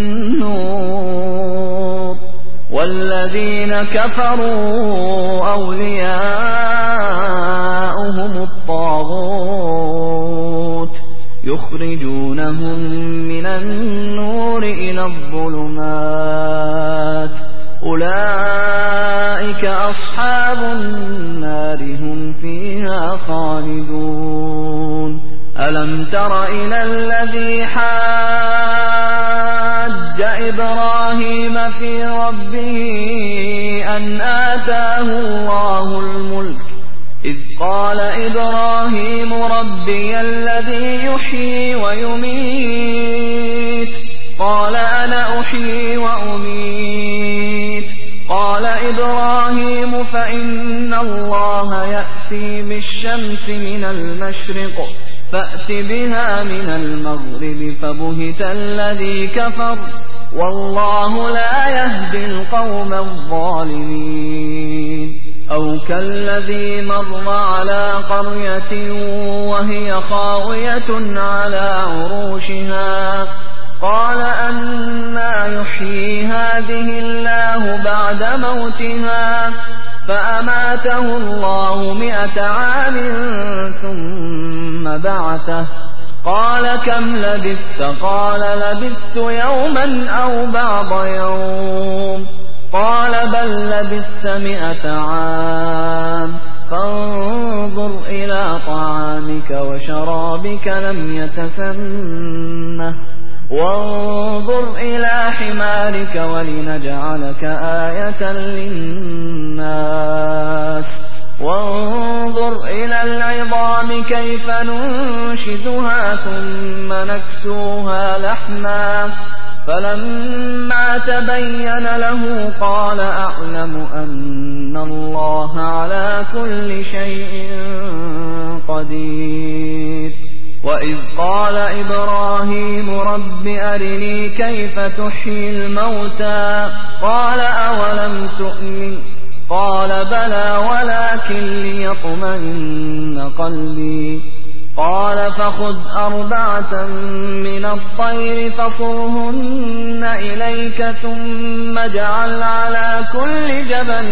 Speaker 2: النور والذين كفروا أولياؤهم الطاغوت يخرجونهم من النور إلى الظلمات أولئك أصحاب النار هم فيها خالدون ألم تر إلى الذي حاج إبراهيم في ربه أن آتاه الله الملك إذ قال إبراهيم ربي الذي يحيي ويميت قال أنا أحيي وأميت قال إبراهيم فإن الله يأتي بالشمس من المشرق فأت بها من المغرب فبهت الذي كفر والله لا يهدي القوم الظالمين أو كالذي مر على قرية وهي خاوية على عروشها قال أنى يحيي هذه الله بعد موتها فأماته الله 100 عام ثم بعثه قال كم لبثت قال لبثت يوما أو بعض يوم قال بل لبثت 100 عام فانظر إلى طعامك وشرابك لم يتسنه وانظر إلى حمارك ولنجعلك آية للناس وانظر إلى العظام كيف ننشزها ثم نكسوها لحما فلما تبين له قال أعلم أن الله على كل شيء قدير وإذ قال إبراهيم رب أرني كيف تحيي الموتى قال أولم تؤمن قال بلى ولكن ليطمئن قلبي قال فخذ 4 من الطير فصرهن إليك ثم اجعل على كل جبل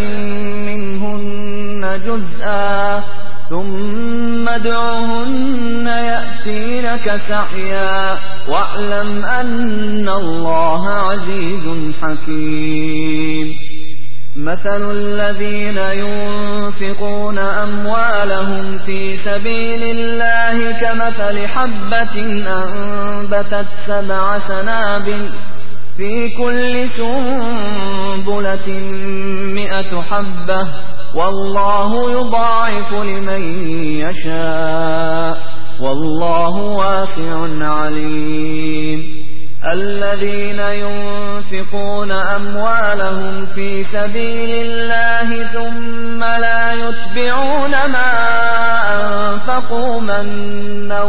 Speaker 2: منهن جزءا ثم ادعهن يأتينك سعيا واعلم أن الله عزيز حكيم مثل الذين ينفقون أموالهم في سبيل الله كمثل حبة أنبتت 7 سنابل في كل سنبلة 100 حبة والله يضاعف لمن يشاء والله واسع عليم الذين ينفقون أموالهم في سبيل الله ثم لا يتبعون ما أنفقوا منا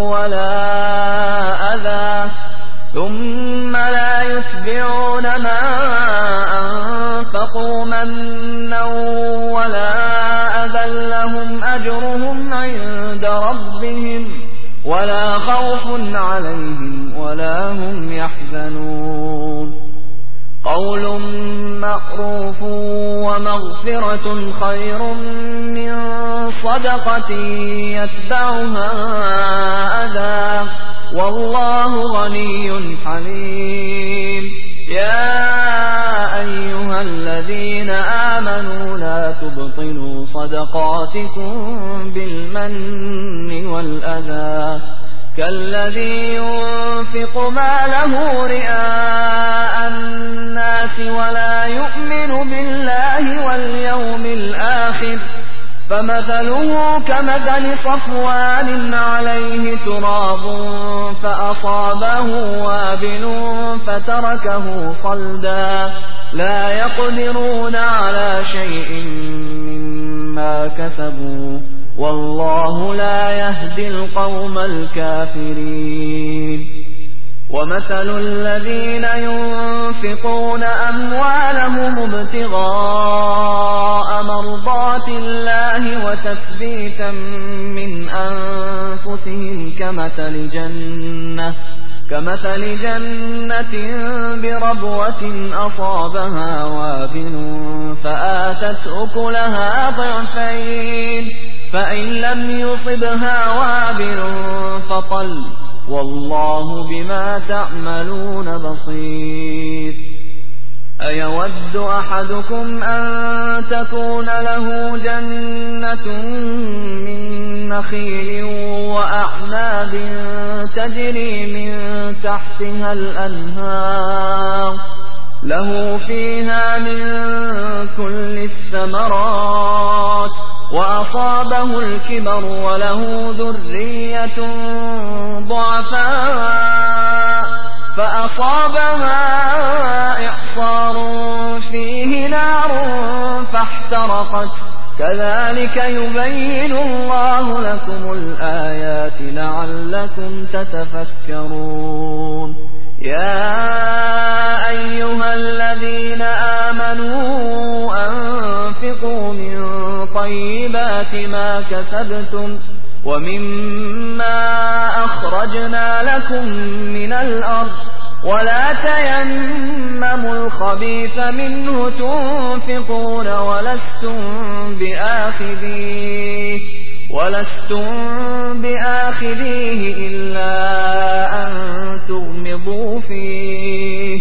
Speaker 2: ولا أذى لهم أجرهم عند ربهم ولا خوف عليهم ولا هم يحزنون قول معروف ومغفرة خير من صدقة يتبعها أذى والله غني حليم يا أيها الذين آمنوا لا تبطلوا صدقاتكم بالمن والأذى كالذي ينفق ماله رئاء الناس ولا يؤمن بالله واليوم الآخر فمثله كمثل صفوان عليه تراب فأصابه وابل فتركه صلدا لا يقدرون على شيء مما كسبوا والله لا يهدي القوم الكافرين ومثل الذين ينفقون أموالهم ابتغاء مرضات الله وتثبيتا من أنفسهم كمثل جنة بربوة أصابها وابل فآتت أكلها ضعفين فإن لم يصبها وابل فطل والله بما تعملون بصير أيود أحدكم أن تكون له جنة من نخيل وأعناب تجري من تحتها الأنهار له فيها من كل الثمرات وأصابه الكبر وله ذرية ضعفاء فأصابها إعصار فيه نار فاحترقت كذلك يبين الله لكم الآيات لعلكم تتفكرون يا أيها الذين آمنوا أنفقوا من طيبات ما كسبتم ومما أخرجنا لكم من الأرض ولا تيمموا الخبيث منه تنفقون ولستم بآخذيه إلا أن تغمضوا فيه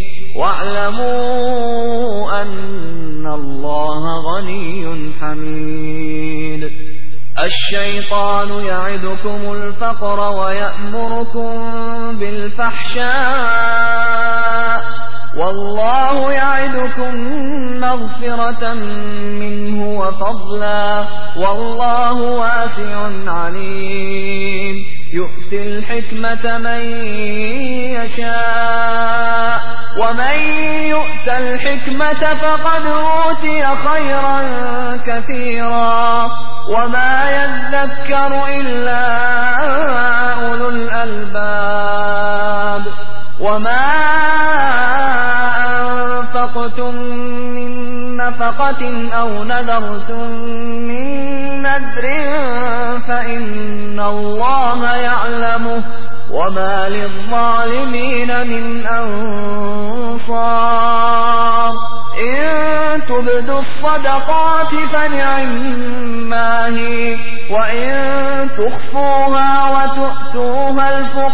Speaker 2: واعلموا أن الله غني حميد الشيطان يعدكم الفقر ويأمركم بالفحشاء والله يعدكم مغفرة منه وفضلا والله واسع عليم يؤتي الحكمة من يشاء ومن يؤت الحكمة فقد أوتي خيرا كثيرا وما يذكر إلا أولو الألباب وما أنفقتم من نفقة أو نذرتم من نذر فإن الله يعلمه وما للظالمين من أنصار إن تبدوا الصدقات فنعما هي وإن تخفوها وتؤتوها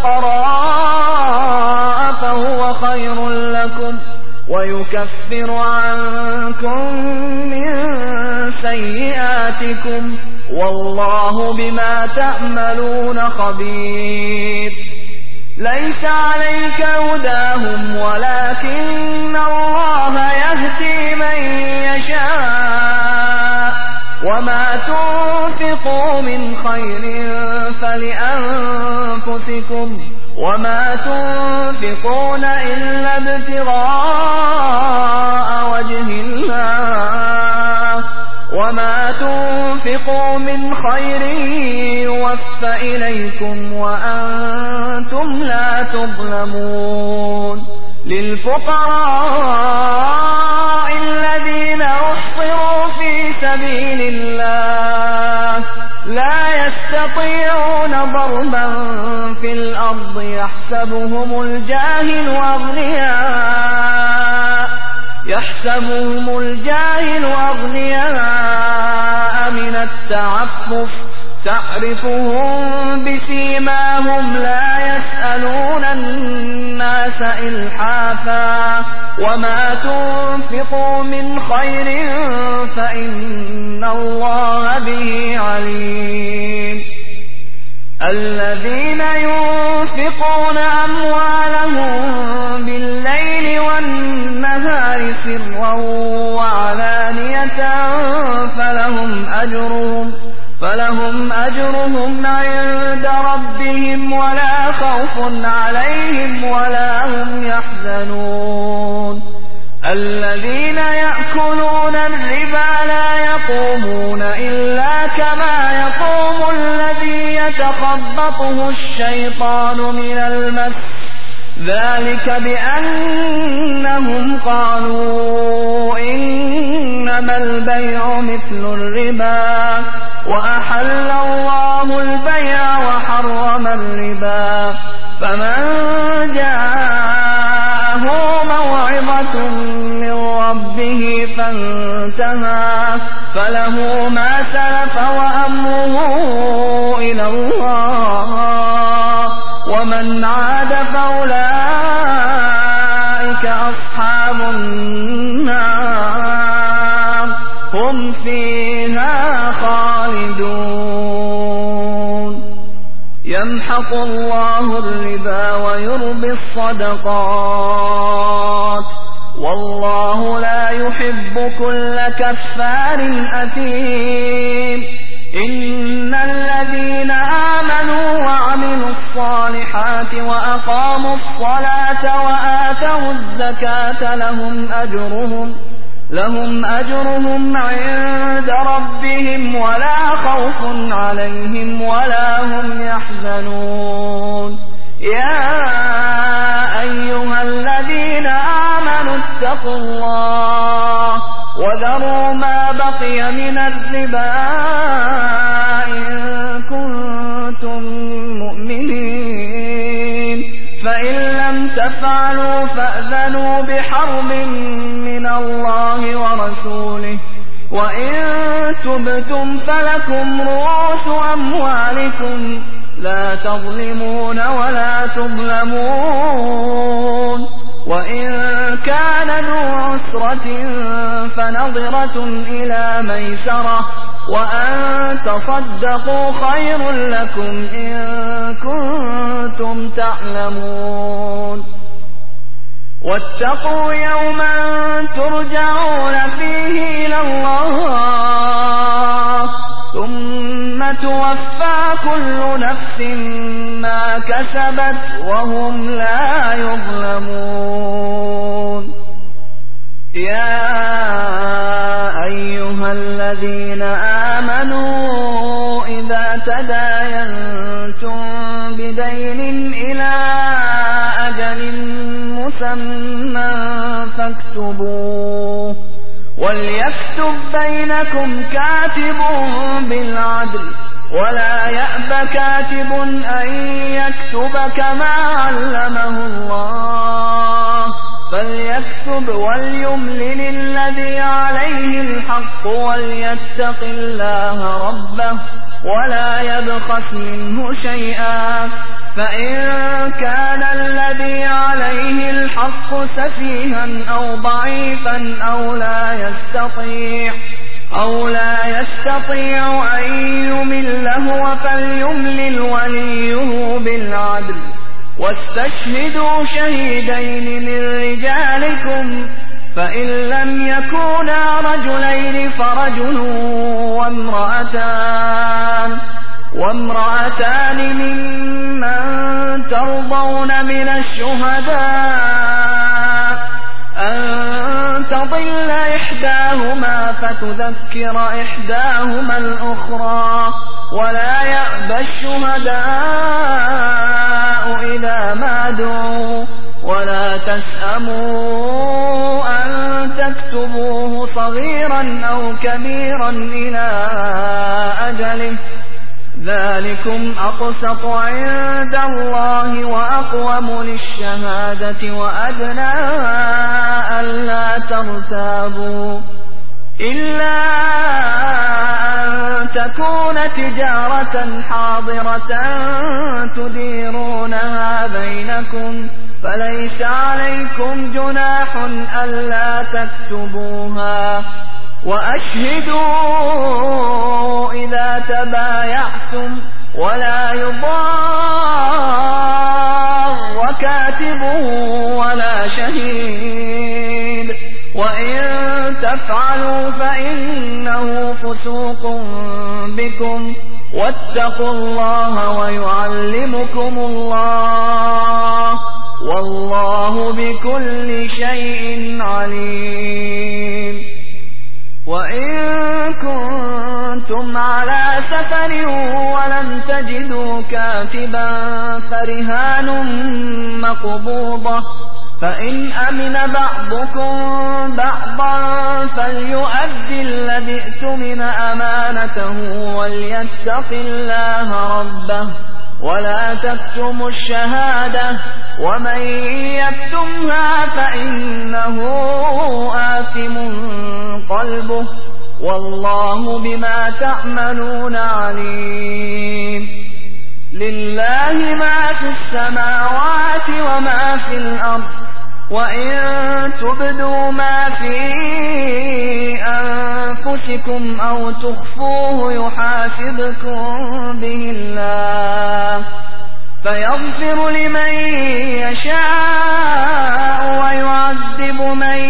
Speaker 2: الفقراء فهو خير لكم ويكفر عنكم من سيئاتكم والله بما تعملون خبير ليس عليك هداهم ولكن الله يهدي من يشاء وما تنفقوا من خير فلأنفسكم وما تنفقون إلا ابتغاء وجه الله وما تنفقوا من خير يوفى إليكم وأنتم لا تظلمون للفقراء الذين أحصروا في سبيل الله لا يستطيعون ضربا في الأرض يحسبهم الجاهل أغنياء من التعفف تعرفهم بسيماهم لا يسألون الناس إلحافا وما تنفقوا من خير فإن الله به عليم الذين ينفقون أموالهم بالليل والنهار سرا وعلانية فلهم أجرهم عند ربهم ولا خوف عليهم ولا هم يحزنون الذين يأكلون الربا لا يقومون إلا كما يقوم الذي يتخبطه الشيطان من المس ذلك بأنهم قالوا إنما البيع مثل الربا وأحل الله البيع وحرم الربا فمن جاءه موعظة من ربه فانتهى فله ما سلف وأمره إلى الله ومن عاد فأولئك أصحاب النار هم فيها خالدون يمحق الله الربا ويربي الصدقات والله لا يحب كل كفار أثيم إن الذين آمنوا وعملوا الصالحات وأقاموا الصلاة وآتوا الزكاة لهم أجرهم عند ربهم ولا خوف عليهم ولا هم يحزنون يا أيها الذين آمنوا اتقوا الله وذروا ما بقي من الربا إن كنتم مؤمنين فإن لم تفعلوا فأذنوا بحرب من الله ورسوله وإن تبتم فلكم رؤوس أموالكم لا تظلمون ولا تظلمون وإن كان ذو عسرة فنظرة إلى ميسرة وأن تصدقوا خير لكم إن كنتم تعلمون واتقوا يوما ترجعون فيه إلى الله ثم ثم توفى كل نفس ما كسبت وهم لا يظلمون. يا أيها الذين آمنوا إذا تداينتم بدين إلى أجل مسمى فاكتبوه وليكتب بينكم كاتب بالعدل ولا يأب كاتب أن يكتب كما علمه الله فليكتب وليملل الذي عليه الحق وليتق الله ربه ولا يبخس منه شيئا فإن كان الذي عليه الحق سفيها أو ضعيفا أو لا يستطيع أن يمل هو فليملل وليه بالعدل واستشهدوا شهيدين من رجالكم فإن لم يكونا رجلين فرجل وامرأتان ممن ترضون من الشهداء أن تضل إحداهما فتذكر إحداهما الأخرى ولا يأبى الشهداء إذا ما دعوا ولا تسأموا أن تكتبوه صغيرا أو كبيرا إلى أجله ذلكم أقسط عند الله وأقوم للشهادة وأدنى ألا ترتابوا إلا أن تكون تجارة حاضرة تديرونها بينكم فليس عليكم جناح ألا تكتبوها وأشهدوا إذا تبايعتم ولا يضار كاتب ولا شهيد وإن تفعلوا فإنه فسوق بكم واتقوا الله ويعلمكم الله والله بكل شيء عليم. وإن كنتم على سفر ولم تجدوا كاتبا فرهان مقبوضة فإن أمن بعضكم بعضا فليؤدي الذي اؤتمن أمانته وليتق الله ربه ولا تكتموا الشهادة ومن يكتمها فإنه آثم قلبه والله بما تعملون عليم. لله ما في السماوات وما في الأرض وإن تبدوا ما في أنفسكم أو تخفوه يحاسبكم به الله فيغفر لمن يشاء ويعذب من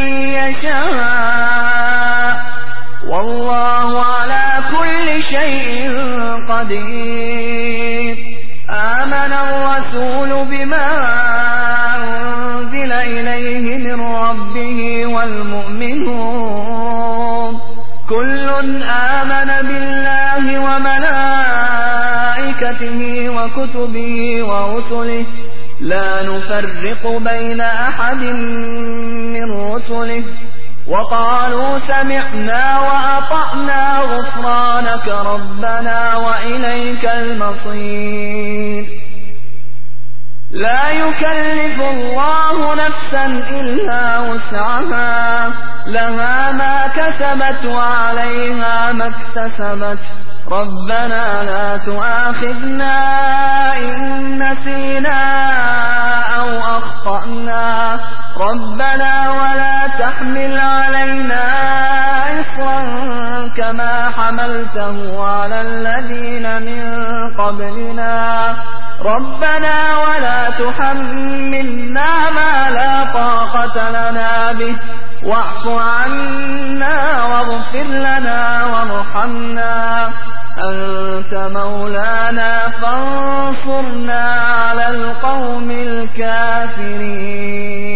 Speaker 2: يشاء والله على كل شيء قدير. آمن الرسول بما أنزل إليه من ربه والمؤمنون كل آمن بالله وملائكته وكتبه ورسله لا نفرق بين أحد من رسله وقالوا سمعنا وأطعنا غفرانك ربنا وإليك المصير. لا يكلف الله نفسا إلا وسعها لها ما كسبت وعليها ما اكتسبت ربنا لا تؤاخذنا إن نسينا أو أخطأنا ربنا ولا تحمل علينا إصرا كما حملته على الذين من قبلنا ربنا ولا تحملنا ما لا طاقة لنا به واعف عنا واغفر لنا وارحمنا أنت مولانا فانصرنا على القوم الكافرين.